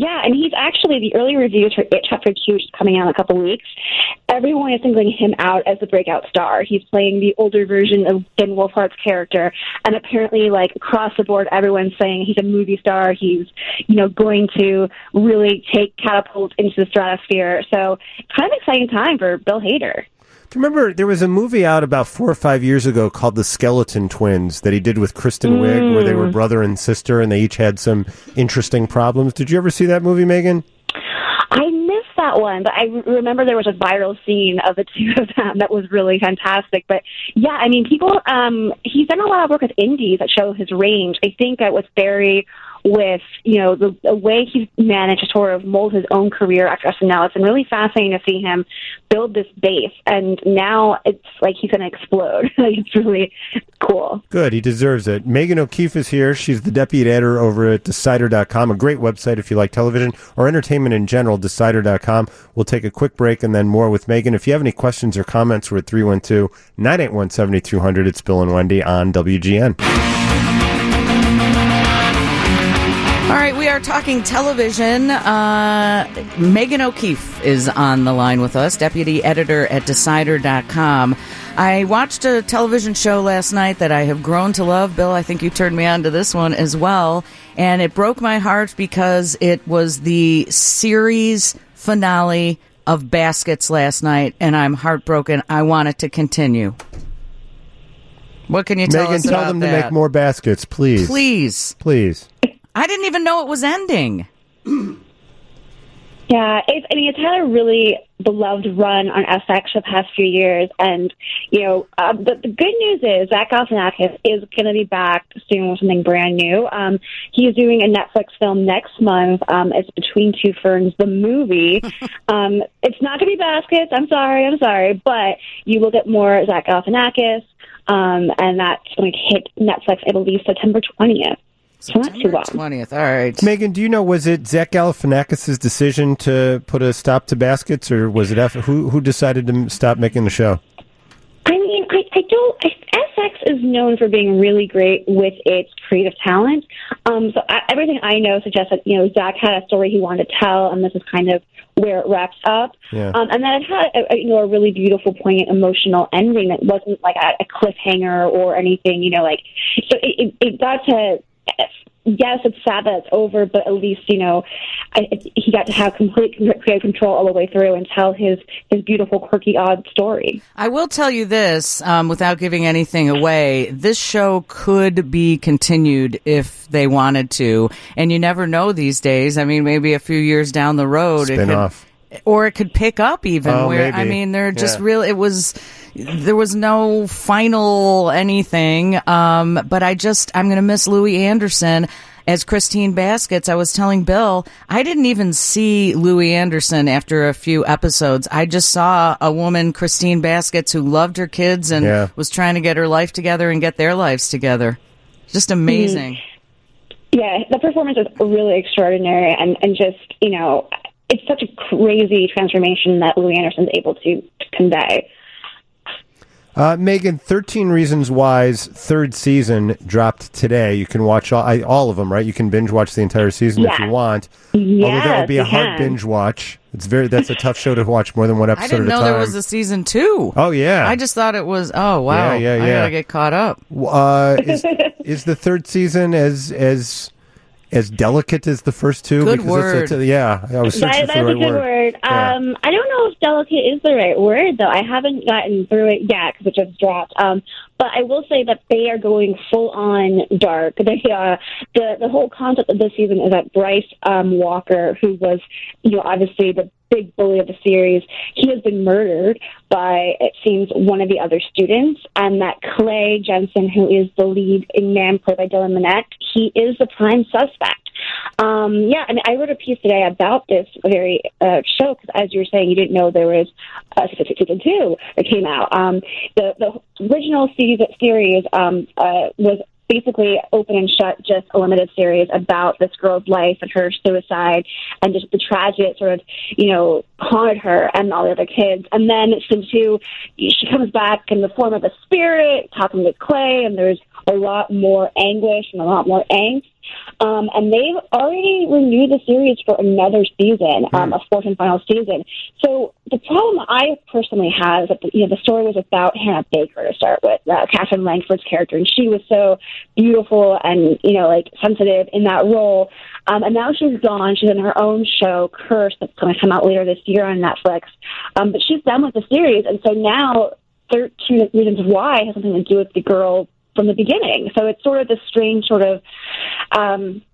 Yeah, and he's actually, the early reviews for It Chapter two, which is coming out in a couple weeks, everyone is singling him out as the breakout star. He's playing the older version of Ben Wolfhard's character, and apparently, like, across the board, everyone's saying he's a movie star, he's, you know, going to really take catapult into the stratosphere. So, kind of exciting time for Bill Hader. Do you remember there was a movie out about four or five years ago called The Skeleton Twins that he did with Kristen Wiig, Mm. where they were brother and sister and they each had some interesting problems. Did you ever see that movie, Megan? I missed that one, but I remember there was a viral scene of the two of them that was really fantastic. But yeah, I mean, people, um, he's done a lot of work with indies that show his range. I think that was very with, you know, the, the way he's managed to sort of mold his own career after S N L. It's been really fascinating to see him build this base, and now it's like he's going to explode. Like, it's really cool. Good. He deserves it. Megan O'Keefe is here. She's the deputy editor over at Decider dot com, a great website if you like television or entertainment in general, Decider dot com. We'll take a quick break and then more with Megan. If you have any questions or comments, we're at three one two, nine eight one, seven two zero zero. It's Bill and Wendy on W G N. All right, we are talking television. Uh, Megan O'Keefe is on the line with us, deputy editor at Decider dot com. I watched a television show last night that I have grown to love. Bill, I think you turned me on to this one as well. And it broke my heart because it was the series finale of Baskets last night, and I'm heartbroken. I want it to continue. What can you tell Megan, us tell about them that? to make more baskets, please. Please. Please. I didn't even know it was ending. Yeah, it's, I mean, it's had a really beloved run on S X the past few years, and, you know, uh, the, the good news is Zach Galifianakis is going to be back soon with something brand new. Um, he's doing a Netflix film next month. Um, it's Between Two Ferns, the movie. um, it's not going to be Baskets. I'm sorry, I'm sorry, but you will get more Zach Galifianakis, um, and that's going to hit Netflix, I believe, September twentieth. So not too long. twentieth, all right. Megan, do you know, was it Zach Galifianakis' decision to put a stop to Baskets, or was it F- who who decided to stop making the show? I mean, I, I don't. I, S X is known for being really great with its creative talent. Um, so I, everything I know suggests that, you know, Zach had a story he wanted to tell, and this is kind of where it wraps up. Yeah. Um, and then it had a, a, you know, a really beautiful, poignant, emotional ending that wasn't like a, a cliffhanger or anything. You know, like so it, it, it got to. Yes, it's sad that it's over, but at least, you know, I, it, he got to have complete creative control all the way through and tell his, his beautiful, quirky, odd story. I will tell you this, um, without giving anything away, this show could be continued if they wanted to, and you never know these days. I mean, maybe a few years down the road, Spin it could, off. or it could pick up even. Oh, where maybe. I mean, they're just Yeah. real. It was. There was no final anything, um, but I just, I'm going to miss Louis Anderson as Christine Baskets. I was telling Bill, I didn't even see Louis Anderson after a few episodes. I just saw a woman, Christine Baskets, who loved her kids and Yeah. was trying to get her life together and get their lives together. Just amazing. Yeah, the performance is really extraordinary, and, and just, you know, it's such a crazy transformation that Louis Anderson's able to, to convey. Uh, Megan, thirteen Reasons Why's third season dropped today. You can watch all, I, all of them, right? You can binge watch the entire season Yes. if you want. Yes, Although that would be a you hard can. binge watch. It's very That's a tough show to watch more than one I episode didn't at a know time. there was a season two. Oh, yeah. I just thought it was, oh, wow. Yeah, yeah, I yeah. got to get caught up. Uh, is, is the third season as as as delicate as the first two? Good Because word. It's, it's, yeah, I was searching That, for that's the right a good word. Yeah. Um, I don't know if delicate is the right word, though. I haven't gotten through it yet because it just dropped. Um, but I will say that they are going full on dark. They, uh, the the whole concept of this season is that Bryce um, Walker, who was, you know, obviously the big bully of the series, he has been murdered by, it seems, one of the other students, and that Clay Jensen, who is the lead in Man played by Dylan Minnette, he is the prime suspect. Um, yeah, I mean, I wrote a piece today about this very uh, show because, as you were saying, you didn't know there was a season two that came out. Um, the the original season series um, uh, was basically open and shut, just a limited series about this girl's life and her suicide and just the tragedy that sort of, you know, haunted her and all the other kids. And then season two, she comes back in the form of a spirit talking to Clay, and there's a lot more anguish and a lot more angst. Um, and they've already renewed the series for another season, um, a fourth and final season. So the problem I personally have is that the, you know the story was about Hannah Baker to start with, uh, Catherine Langford's character, and she was so beautiful and you know like sensitive in that role. Um, and now she's gone. She's in her own show, Curse, that's going to come out later this year on Netflix. Um, but she's done with the series, and so now thirteen Reasons Why has something to do with the girl from the beginning. So it's sort of this strange sort of um,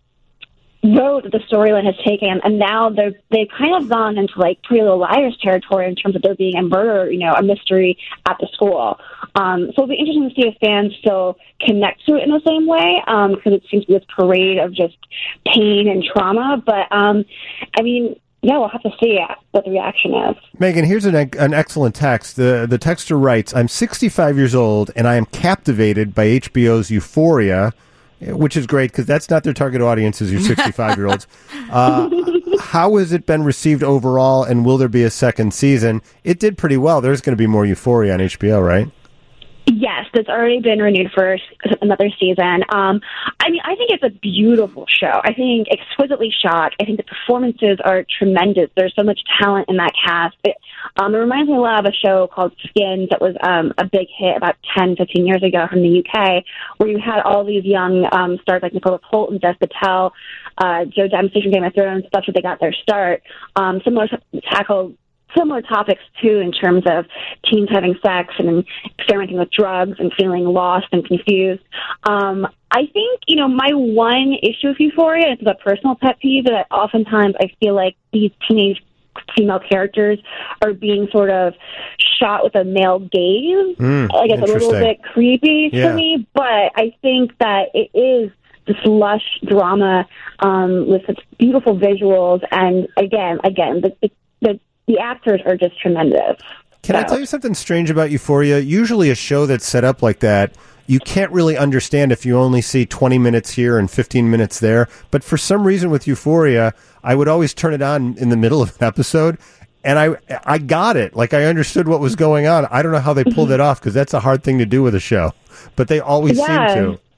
road that the storyline has taken, and now they're they've kind of gone into like Pretty Little Liars territory in terms of there being a murder, you know, a mystery at the school. Um, so it'll be interesting to see if fans still connect to it in the same way, because um, it seems to be this parade of just pain and trauma. But um, I mean. Yeah, we'll have to see what the reaction is. Megan, here's an an excellent text. The the texter writes, I'm sixty-five years old, and I am captivated by H B O's Euphoria, which is great because that's not their target audience is your sixty-five-year-olds. Uh, how has it been received overall, and will there be a second season? It did pretty well. There's going to be more Euphoria on H B O, right? Yes, it's already been renewed for another season. Um, I mean, I think it's a beautiful show. I think exquisitely shot. I think the performances are tremendous. There's so much talent in that cast. It, um, it reminds me a lot of a show called Skins that was um, a big hit about ten, fifteen years ago from the U K, where you had all these young um, stars like Nicholas Hoult and Dev Patel, uh, Joe Dempsey from Game of Thrones. That's where they got their start. Um, similar to tackle similar topics, too, in terms of teens having sex and experimenting with drugs and feeling lost and confused. Um, I think, you know, my one issue with Euphoria, it's a personal pet peeve, that oftentimes I feel like these teenage female characters are being sort of shot with a male gaze. Mm, like, it's a little bit creepy yeah. for me, but I think that it is this lush drama um, with such beautiful visuals, and again, again, the, the, the The actors are just tremendous. Can so. I tell you something strange about Euphoria? Usually a show that's set up like that, you can't really understand if you only see twenty minutes here and fifteen minutes there. But for some reason with Euphoria, I would always turn it on in the middle of an episode, and I I got it. Like, I understood what was going on. I don't know how they pulled it off, because that's a hard thing to do with a show. But they always yeah. seem to.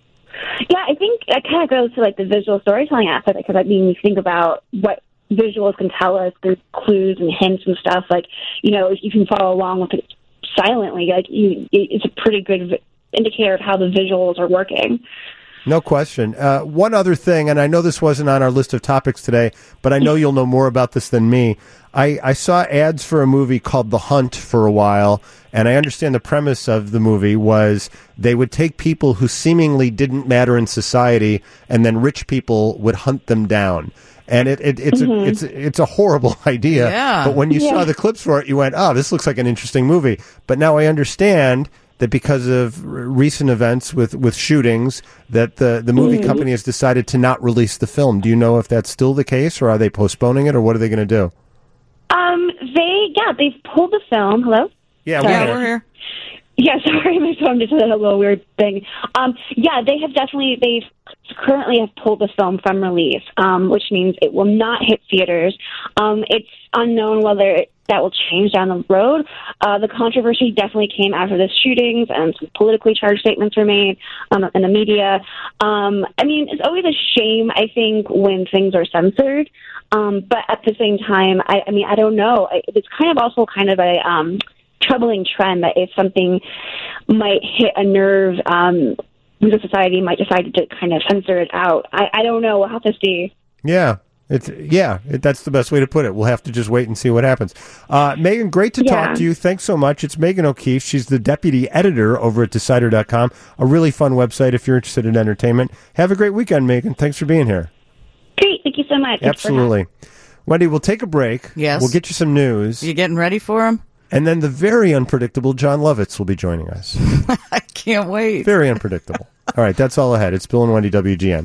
Yeah, I think it kind of goes to, like, the visual storytelling aspect, because, I mean, you think about what visuals can tell us through clues and hints and stuff. Like, you know, if you can follow along with it silently, like, you, it's a pretty good indicator of how the visuals are working. No question. Uh, one other thing, and I know this wasn't on our list of topics today, but I know you'll know more about this than me. I, I saw ads for a movie called The Hunt for a while, and I understand the premise of the movie was they would take people who seemingly didn't matter in society, and then rich people would hunt them down. And it, it it's mm-hmm. a it's it's a horrible idea. Yeah. But when you yeah. saw the clips for it, you went, "Oh, this looks like an interesting movie." But now I understand that because of r- recent events with, with shootings, that the, the movie mm-hmm. company has decided to not release the film. Do you know if that's still the case, or are they postponing it, or what are they going to do? Um, they yeah, they've pulled the film. Hello. Yeah, yeah, we're, we're here. Yeah, sorry, my phone just did a little weird thing. Um, yeah, they have definitely, they've currently have pulled the film from release, um, which means it will not hit theaters. Um, it's unknown whether it, that will change down the road. Uh, the controversy definitely came after the shootings, and some politically charged statements were made um, in the media. Um, I mean, it's always a shame, I think, when things are censored. Um, but at the same time, I, I mean, I don't know. It's kind of also kind of a... Um, troubling trend that if something might hit a nerve, um, the society might decide to kind of censor it out. I, I don't know. We'll have to see. Yeah, it's yeah. It, that's the best way to put it. We'll have to just wait and see what happens. Uh, Megan, great to yeah. talk to you. Thanks so much. It's Megan O'Keefe. She's the deputy editor over at Decider dot com. A really fun website if you're interested in entertainment. Have a great weekend, Megan. Thanks for being here. Great. Thank you so much. Absolutely. Wendy, we'll take a break. Yes. We'll get you some news. You getting ready for him? And then the very unpredictable John Lovitz will be joining us. I can't wait. Very unpredictable. All right, that's all ahead. It's Bill and Wendy, W G N.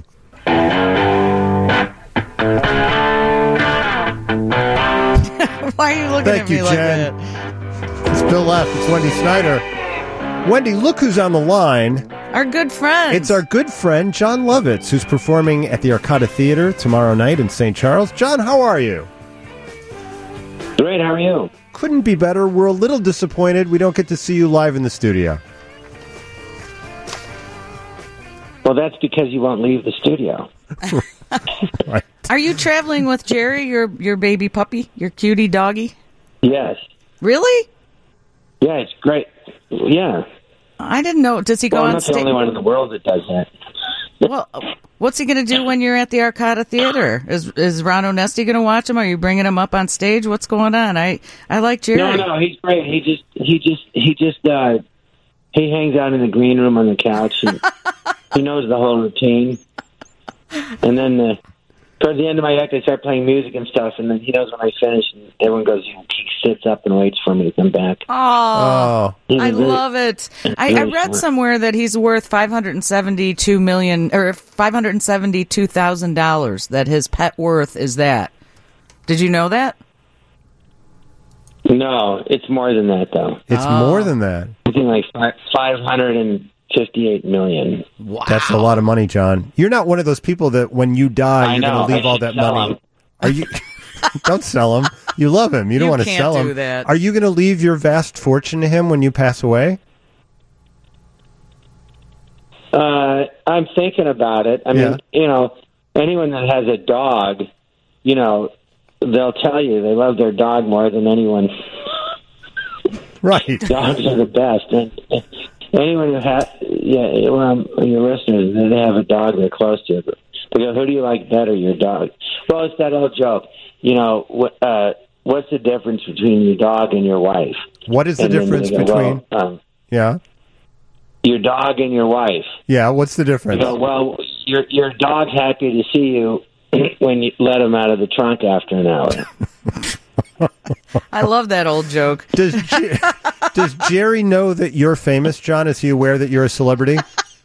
Why are you looking Thank at me you, like Jen. that? It's Bill F. It's Wendy Snyder. Wendy, look who's on the line. Our good friend. It's our good friend, John Lovitz, who's performing at the Arcada Theater tomorrow night in Saint Charles. John, how are you? Great, how are you? Couldn't be better. We're a little disappointed we don't get to see you live in the studio. Well, that's because you won't leave the studio. Right. Are you traveling with Jerry, your your baby puppy, your cutie doggy? Yes. Really? Yeah, it's great. Yeah. I didn't know. Does he go Well, I'm on not the stage? only one in the world that does that. Well, what's he going to do when you're at the Arcada Theater? Is is Ron Onesti going to watch him? Are you bringing him up on stage? What's going on? I I like Jerry. No, no, he's great. He just, he just, he just, uh, he hangs out in the green room on the couch. And he knows the whole routine. And then uh, towards the end of my act, I start playing music and stuff. And then he knows when I finish, and everyone goes, he sits up and waits for me to come back. Oh, Oh. He's I really- love it. I, I really read smart. somewhere that he's worth five hundred seventy-two million or five hundred seventy-two thousand dollars. That his pet worth is that. Did you know that? No, it's more than that, though. It's more than that. I think like five, five hundred fifty-eight million. That's a lot of money, John. You're not one of those people that when you die, I you're know. going to leave I all should that sell money. him. Are you? Don't sell him. You love him. You don't You want to can't sell do him. that. Are you going to leave your vast fortune to him when you pass away? Uh, I'm thinking about it. I mean, Yeah. you know, anyone that has a dog, you know, they'll tell you they love their dog more than anyone. Right. Dogs are the best. And anyone who has, yeah, well, your listeners, they have a dog they're close to. They go, who do you like better, your dog? Well, it's that old joke. You know, what, uh, what's the difference between your dog and your wife? What is the And then difference they go, between? well, um, Yeah. your dog and your wife? Yeah. What's the You difference? go, well, your your dog's happy to see you when you let him out of the trunk after an hour. I love that old joke. Does Jer- Does Jerry know that you're famous, John? Is he aware that you're a celebrity?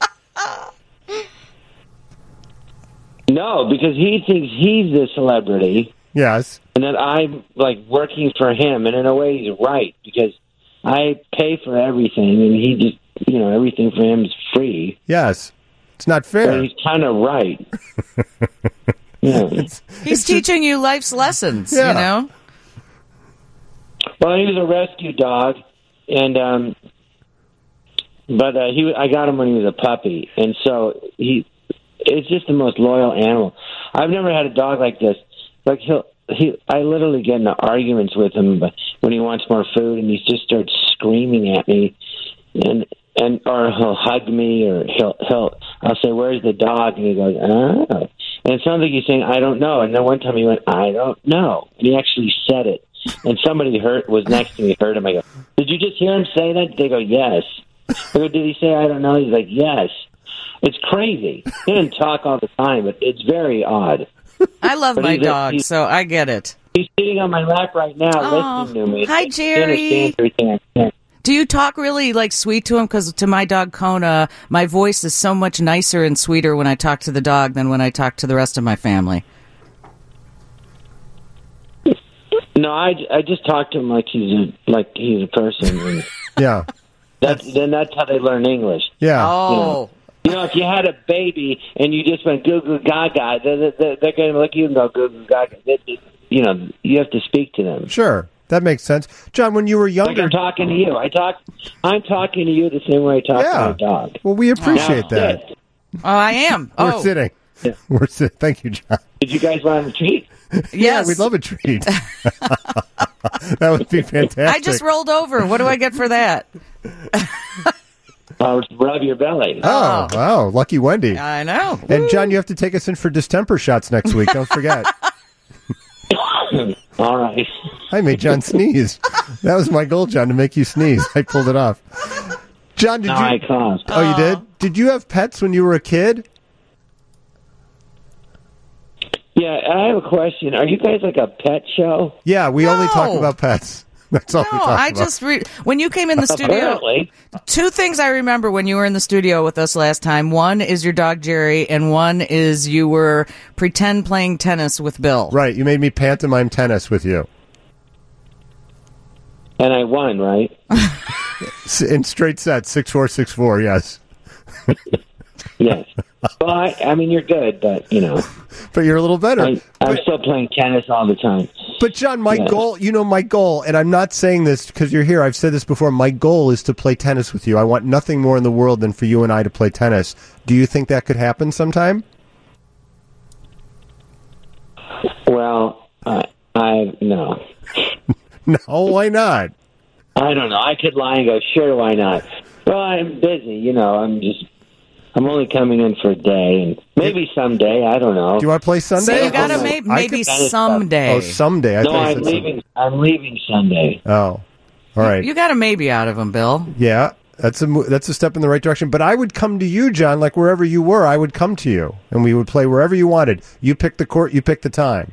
No, because he thinks he's the celebrity, Yes. and that I'm like working for him. And in a way, he's right because I pay for everything, and he just, you know, everything for him is free. Yes. It's not But fair. he's kind of right. Yeah. He's teaching you life's lessons, Yeah. you know? Well, he was a rescue dog, and um, but uh, he I got him when he was a puppy, and so he it's just the most loyal animal. I've never had a dog like this. Like he'll he I literally get into arguments with him when he wants more food, and he just starts screaming at me, and and or he'll hug me, or he'll he'll I'll say, "Where's the dog?" And he goes, "Oh," and it sounds like he's saying, "I don't know." And then one time he went, "I don't know," and he actually said it. And somebody heard was next to me, heard him. I go, "Did you just hear him say that?" They go, "Yes." I go, "Did he say I don't know?" He's like, "Yes." It's crazy. He doesn't talk all the time, but it's very odd. I love But my he's a- dog, he's- so I get it. He's sitting on my lap right now, Aw. listening to me. Hi, He Jerry. understands everything I can. Do you talk really like sweet to him? Because to my dog Kona, my voice is so much nicer and sweeter when I talk to the dog than when I talk to the rest of my family. No, I, I just talk to him like he's a like he's a person. And Yeah. that's then that's how they learn English. Yeah. Oh, You know, if you had a baby and you just went goo goo gaga, they're, they're, they're going to look at you and go goo goo gaga. They, they, you know, you have to speak to them. Sure. That makes sense. John, when you were Like younger. I'm talking to you. I talk. I'm talking to you the same way I talk Yeah. to my dog. Well, we appreciate Now, that. sit. oh, I am. We're Oh, sitting. Yeah. We're sitting. Thank you, John. Did you guys want a treat? Yeah, yes. we'd love a treat. That would be fantastic. I just rolled over. What do I get for that? Oh, rub your belly. Oh, wow. Lucky Wendy. I know. And, John, you have to take us in for distemper shots next week. Don't forget. All right. I made John sneeze. That was my goal, John, to make you sneeze. I pulled it off. John, did Now I you? coughed. Oh, you did? Did you have pets when you were a kid? Yeah, I have a question. Are you guys like a pet show? Yeah, we only talk No. about pets. That's all we No, talk I about. just re- when you came in the studio. Apparently. Two things I remember when you were in the studio with us last time. One is your dog Jerry, and one is you were pretend playing tennis with Bill. Right, you made me pantomime tennis with you. And I won, right? S- In straight sets, six four, six four, yes. Yes. Well, I, I mean, you're good, but, you know, But you're a little better. I, I'm still playing tennis all the time. But John, my Yeah. goal, you know, my goal, and I'm not saying this because you're here. I've said this before. My goal is to play tennis with you. I want nothing more in the world than for you and I to play tennis. Do you think that could happen sometime? Well, I, I no. No, why not? I don't know. I could lie and go, sure, why not? Well, I'm busy. You know, I'm just. I'm only coming in for a day, and maybe someday. I don't know. Do you want to play Sunday? So you gotta I may- could- maybe someday. Oh, someday. I No, thought you I'm said Sunday. leaving. I'm leaving Sunday. Oh, all right. You got a maybe out of him, Bill. Yeah, that's a mo- that's a step in the right direction. But I would come to you, John, like wherever you were. I would come to you, and we would play wherever you wanted. You pick the court. You pick the time.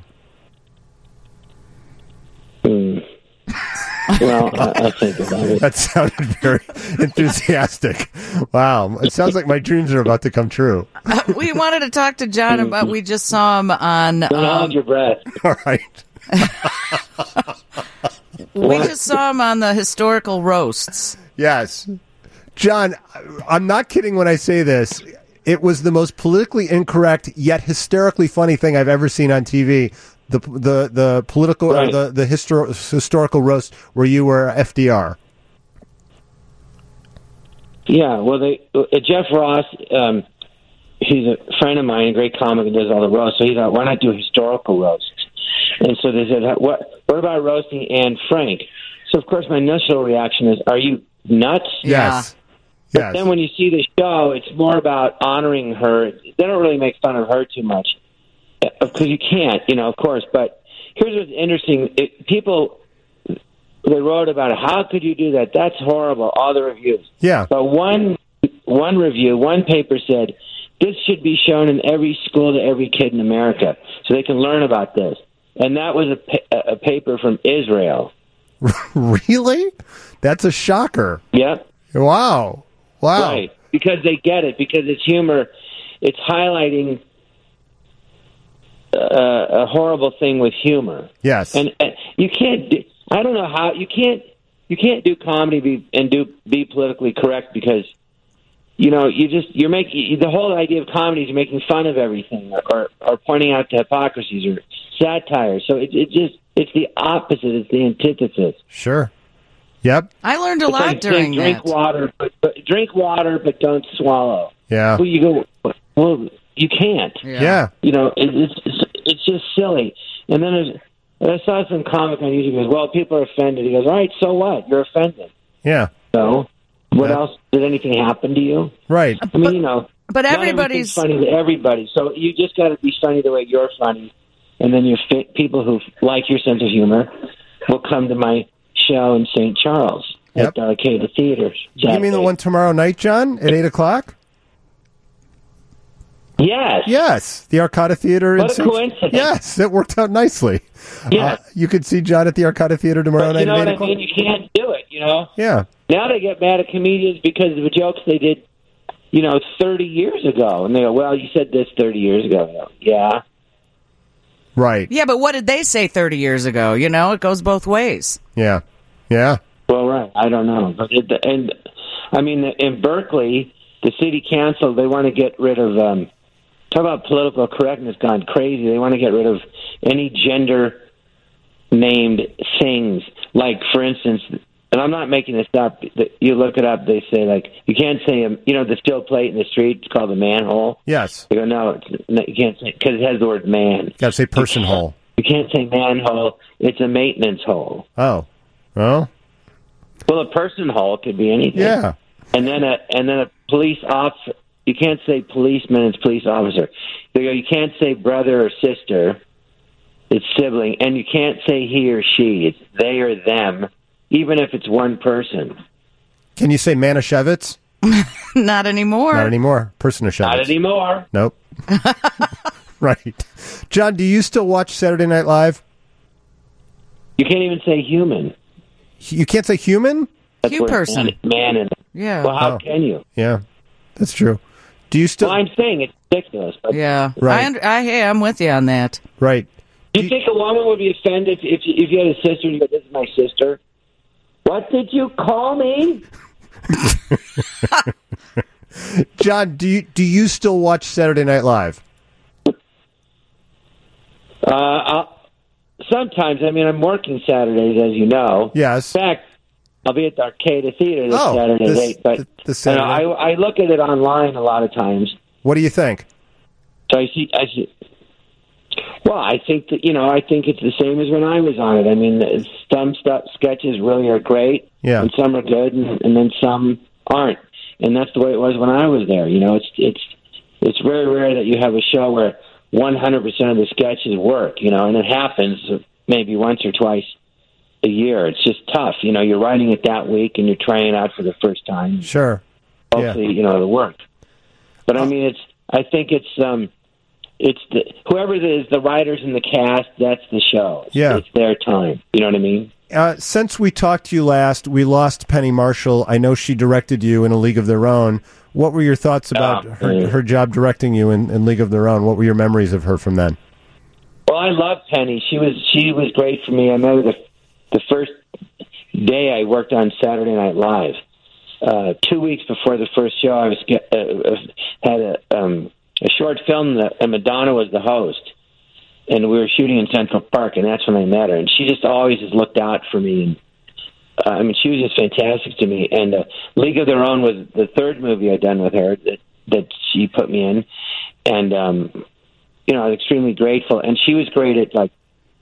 Hmm. Well, I, I'll think about it. That sounded very enthusiastic. Wow, it sounds like my dreams are about to come true. We wanted to talk to John about. We just saw him on. Don't hold Um, your breath. All right. we just saw him on the historical roasts. Yes. John, I'm not kidding when I say this. It was the most politically incorrect yet hysterically funny thing I've ever seen on T V. The the the political Right. or the the histor- historical roast where you were F D R. Yeah, well, they uh, Jeff Ross, um, he's a friend of mine, a great comic, and does all the roasts. So he thought, why not do historical roasts? And so they said, what what about roasting Anne Frank? So, of course, my initial reaction is, are you nuts? Yes. Yes. Then when you see the show, it's more about honoring her. They don't really make fun of her too much, because you can't, you know, of course. But here's what's interesting. It, people, they wrote about it. How could you do that? That's horrible, all the reviews. Yeah. But one one review, one paper said, this should be shown in every school to every kid in America so they can learn about this. And that was a, pa- a paper from Israel. Really? That's a shocker. Yep. Wow. Wow. Right. Because they get it, because it's humor. It's highlighting uh, a horrible thing with humor. Yes. And uh, you can't do, I don't know how, you can't, you can't do comedy be, and do be politically correct because, you know, you just, you're making, the whole idea of comedy is you're making fun of everything or, or, or pointing out the hypocrisies or satire. So it, it just, it's the opposite. It's the antithesis. Sure. Yep. I learned a It's lot like, during drink that. water, but, but drink water, but don't swallow. Yeah. Well, you go, well, you can't. Yeah. You know, it, it's, it's it's just silly. And then there's, and I saw some comic on YouTube. He goes, well, people are offended. He goes, all right, so what? You're offended. Yeah. So, what Yeah. else? Did anything happen to you? Right. I mean, you know, But not everybody's everything's funny to everybody. So you just got to be funny the way you're funny, and then your fi- people who like your sense of humor will come to my show in Saint Charles Yep. at the Arcada Theater. You mean the Saturday. one tomorrow night, John, at eight o'clock? Yes. Yes, the Arcada Theater. in What a Saint- coincidence. Yes, it worked out nicely. Yeah. Uh, you could see John at the Arcada Theater tomorrow But you night know at what eight I o'clock. mean? You can't do it, you know? Yeah. Now they get mad at comedians because of the jokes they did, you know, thirty years ago. And they go, well, you said this thirty years ago. I go, yeah. Right. yeah, but what did they say thirty years ago? You know, it goes both ways. Yeah. Yeah. Well, right. I don't know. But it, and I mean, in Berkeley, the city council, they want to get rid of, um, talk about political correctness gone crazy. They want to get rid of any gender named things. Like, for instance, and I'm not making this up, you look it up, they say, like, you can't say, um, you know, the steel plate in the street, it's called a manhole. Yes. They go, no, it's, no you can't say, because it has the word man. Got to say person You can't- hole. You can't say manhole, it's a maintenance hole. Oh. Well. Well, a person hole could be anything. Yeah. And then a and then a police officer. You can't say policeman; it's police officer. They go, you can't say brother or sister; it's sibling, and you can't say he or she; it's they or them, even if it's one person. Can you say Manischewitz? Not anymore. Not anymore. Personashevitz. Not anymore. Nope. Right. John, do you still watch Saturday Night Live? You can't even say human. You can't say human? That's Q where person. Man, man in it. Yeah. Well, how Oh. can you? Yeah. That's true. Do you still? Well, I'm saying it's ridiculous. But Yeah. Right. I, und- I, hey, I'm with you on that. Right. do you think a woman would be offended if you, if you had a sister and you go, "This is my sister"? What did you call me? John, do you do you still watch Saturday Night Live? Uh, I'll, sometimes, I mean, I'm working Saturdays, as you know. Yes. In fact, I'll be at the Arcata Theater this Oh, Saturday this- late, but th- this Saturday. you know, I, I look at it online a lot of times. What do you think? So I see, I see. Well, I think that you know, I think it's the same as when I was on it. I mean, some stuff sketches really are great, Yeah. and some are good, and, and then some aren't. And that's the way it was when I was there. You know, it's it's it's very rare that you have a show where one hundred percent of the sketches work. You know, and it happens maybe once or twice a year. It's just tough. You know, you're writing it that week, and you're trying it out for the first time. Sure. Hopefully, Yeah. you know, it'll work. But I mean, it's. I think it's. um It's the, whoever it is, the writers and the cast, that's the show. It's, Yeah. it's their time. You know what I mean? Uh, since we talked to you last, we lost Penny Marshall. I know she directed you in A League of Their Own. What were your thoughts about Oh, her, yeah. her job directing you in, in League of Their Own? What were your memories of her from then? Well, I love Penny. She was she was great for me. I remember the the first day I worked on Saturday Night Live. Uh, two weeks before the first show, I was get, uh, had a um, a short film that and Madonna was the host, and we were shooting in Central Park, and that's when I met her. And she just always has looked out for me. And uh, I mean, she was just fantastic to me. And uh, League of Their Own was the third movie I'd done with her that that she put me in, and um, you know, I was extremely grateful. And she was great at like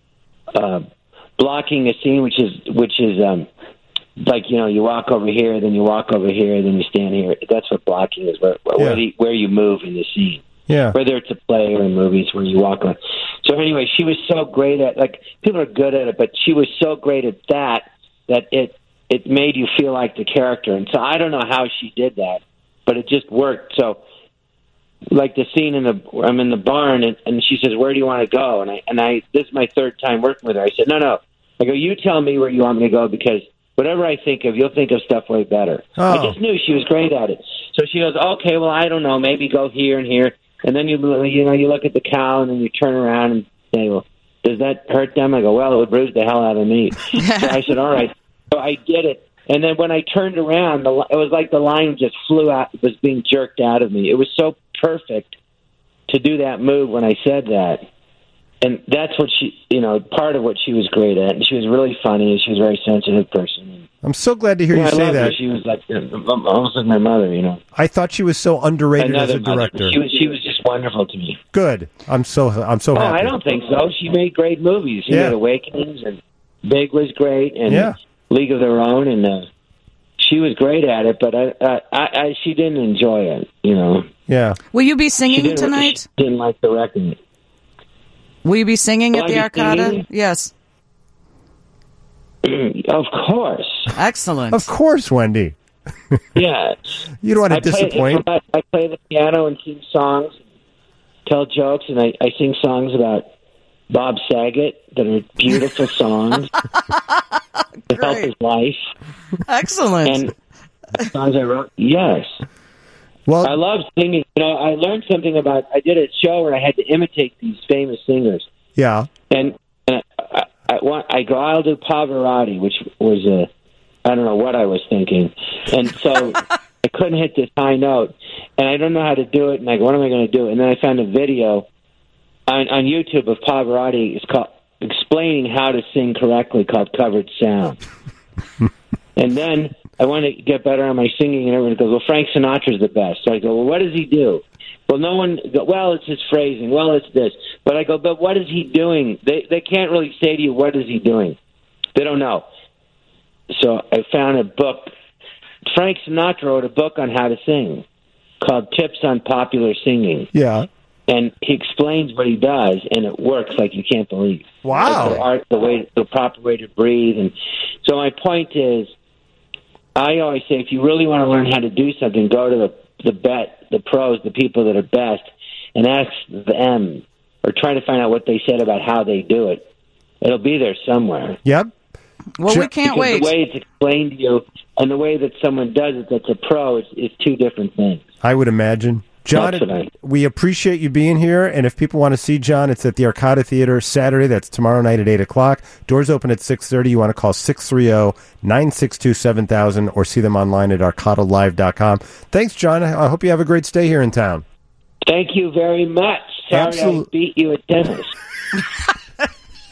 uh, blocking a scene, which is which is. Um, Like, you know, you walk over here, then you walk over here, then you stand here. That's what blocking is, where where, Yeah. the, where you move in the scene. Yeah. Whether it's a play or in movies where you walk on. So anyway, she was so great at, like, people are good at it, but she was so great at that that it it made you feel like the character. And so I don't know how she did that, but it just worked. So, like the scene in the, I'm in the barn, and, and she says, "Where do you want to go?" And I, and I, this is my third time working with her. I said, no, no. I go, you tell me where you want me to go, because whatever I think of, you'll think of stuff way better. Oh. I just knew she was great at it. So she goes, okay, well, I don't know, maybe go here and here. And then you you know you look at the cow, and then you turn around and say, well, does that hurt them? I go, well, it would bruise the hell out of me. So I said, all right. So I did it. And then when I turned around, the, it was like the line just flew out, it was being jerked out of me. It was so perfect to do that move when I said that. And that's what she, you know, part of what she was great at. And she was really funny, and she was a very sensitive person. I'm so glad to hear Yeah, you I say loved that. her. She was like almost like my mother, you know. I thought she was so underrated Another as a mother. director. She was, she was just wonderful to me. Good. I'm so I'm so Oh, happy. I don't think so. She made great movies. She Yeah. made Awakenings, and Big was great, and Yeah. League of Their Own, and uh, she was great at it. But I, I, I, I, she didn't enjoy it, you know. Yeah. Will you be She singing didn't, tonight? She didn't like directing it. Will you be singing Will at I the be Arcada? singing? Yes. Of course, Excellent. Of course, Wendy. yeah. You don't want to I play, disappoint. I, I play the piano and sing songs, tell jokes, and I, I sing songs about Bob Saget that are beautiful songs to help his life. Excellent. And songs I wrote, yes. Well, I love singing. You know, I learned something about. I did a show where I had to imitate these famous singers, yeah. and, and I, I, want, I go, I'll do Pavarotti, which was a, I don't know what I was thinking, and so I couldn't hit this high note, and I don't know how to do it. And I go, what am I going to do? And then I found a video on, on YouTube of Pavarotti. It's called explaining how to sing correctly, called Covered Sound, and then. I want to get better on my singing, and everyone goes, well, Frank Sinatra's the best. So I go, well, what does he do? Well, no one, well, it's his phrasing. Well, it's this. But I go, but what is he doing? They they can't really say to you, what is he doing? They don't know. So I found a book. Frank Sinatra wrote a book on how to sing called Tips on Popular Singing. Yeah. And he explains what he does, and it works like you can't believe. Wow. The art, the way, the proper way to breathe. And so my point is, I always say, if you really want to learn how to do something, go to the the bet, the pros, the people that are best, and ask them, or try to find out what they said about how they do it. It'll be there somewhere. Yep. well, we can't Because wait. the way it's explained to you and the way that someone does it that's a pro is, is two different things. I would imagine. John, That's what I- we appreciate you being here. And if people want to see John, it's at the Arcada Theater Saturday. That's tomorrow night at eight o'clock. Doors open at six thirty. You want to call six three zero, nine six two, seven thousand or see them online at arcada live dot com. Thanks, John. I hope you have a great stay here in town. Thank you very much. Sorry Absolute- I beat you at tennis.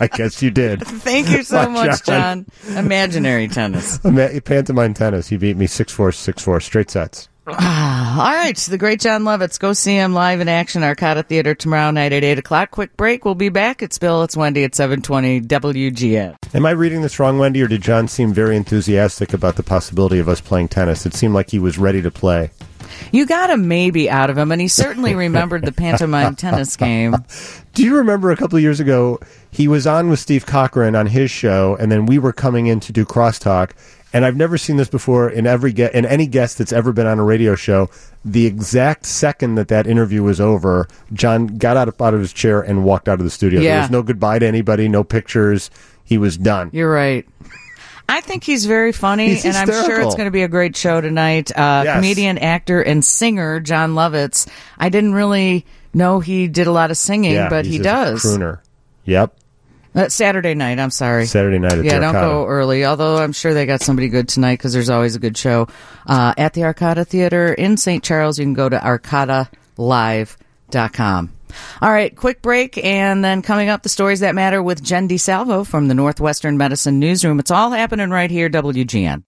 I guess you did. Thank you so Bye, much, John. John. Imaginary tennis. Ima- Pantomime tennis. He beat me six four, six four, straight sets. All right, the great John Lovitz. Go see him live in action, Arcata Theater tomorrow night at eight o'clock. Quick break. We'll be back. It's Bill. It's Wendy at seven twenty W G N. Am I reading this wrong, Wendy, or did John seem very enthusiastic about the possibility of us playing tennis? It seemed like he was ready to play. You got a maybe out of him, and he certainly remembered the pantomime tennis game. Do you remember a couple of years ago, he was on with Steve Cochran on his show, and then we were coming in to do crosstalk, and I've never seen this before in every ge- in any guest that's ever been on a radio show. The exact second that that interview was over, John got out of, out of his chair and walked out of the studio. Yeah. There was no goodbye to anybody, no pictures. He was done. You're right. I think he's very funny, He's and I'm sure hysterical. it's going to be a great show tonight. Uh, Yes. Comedian, actor, and singer John Lovitz. I didn't really know he did a lot of singing, Yeah, but he's he a does. crooner. Yep. Uh, Saturday night, I'm sorry. Saturday night at Yeah, the don't Arcata. go early, although I'm sure they got somebody good tonight because there's always a good show. Uh, at the Arcata Theater in Saint Charles, you can go to arcata live dot com. All right, quick break, and then coming up, the stories that matter with Jen DeSalvo from the Northwestern Medicine Newsroom. It's all happening right here, W G N.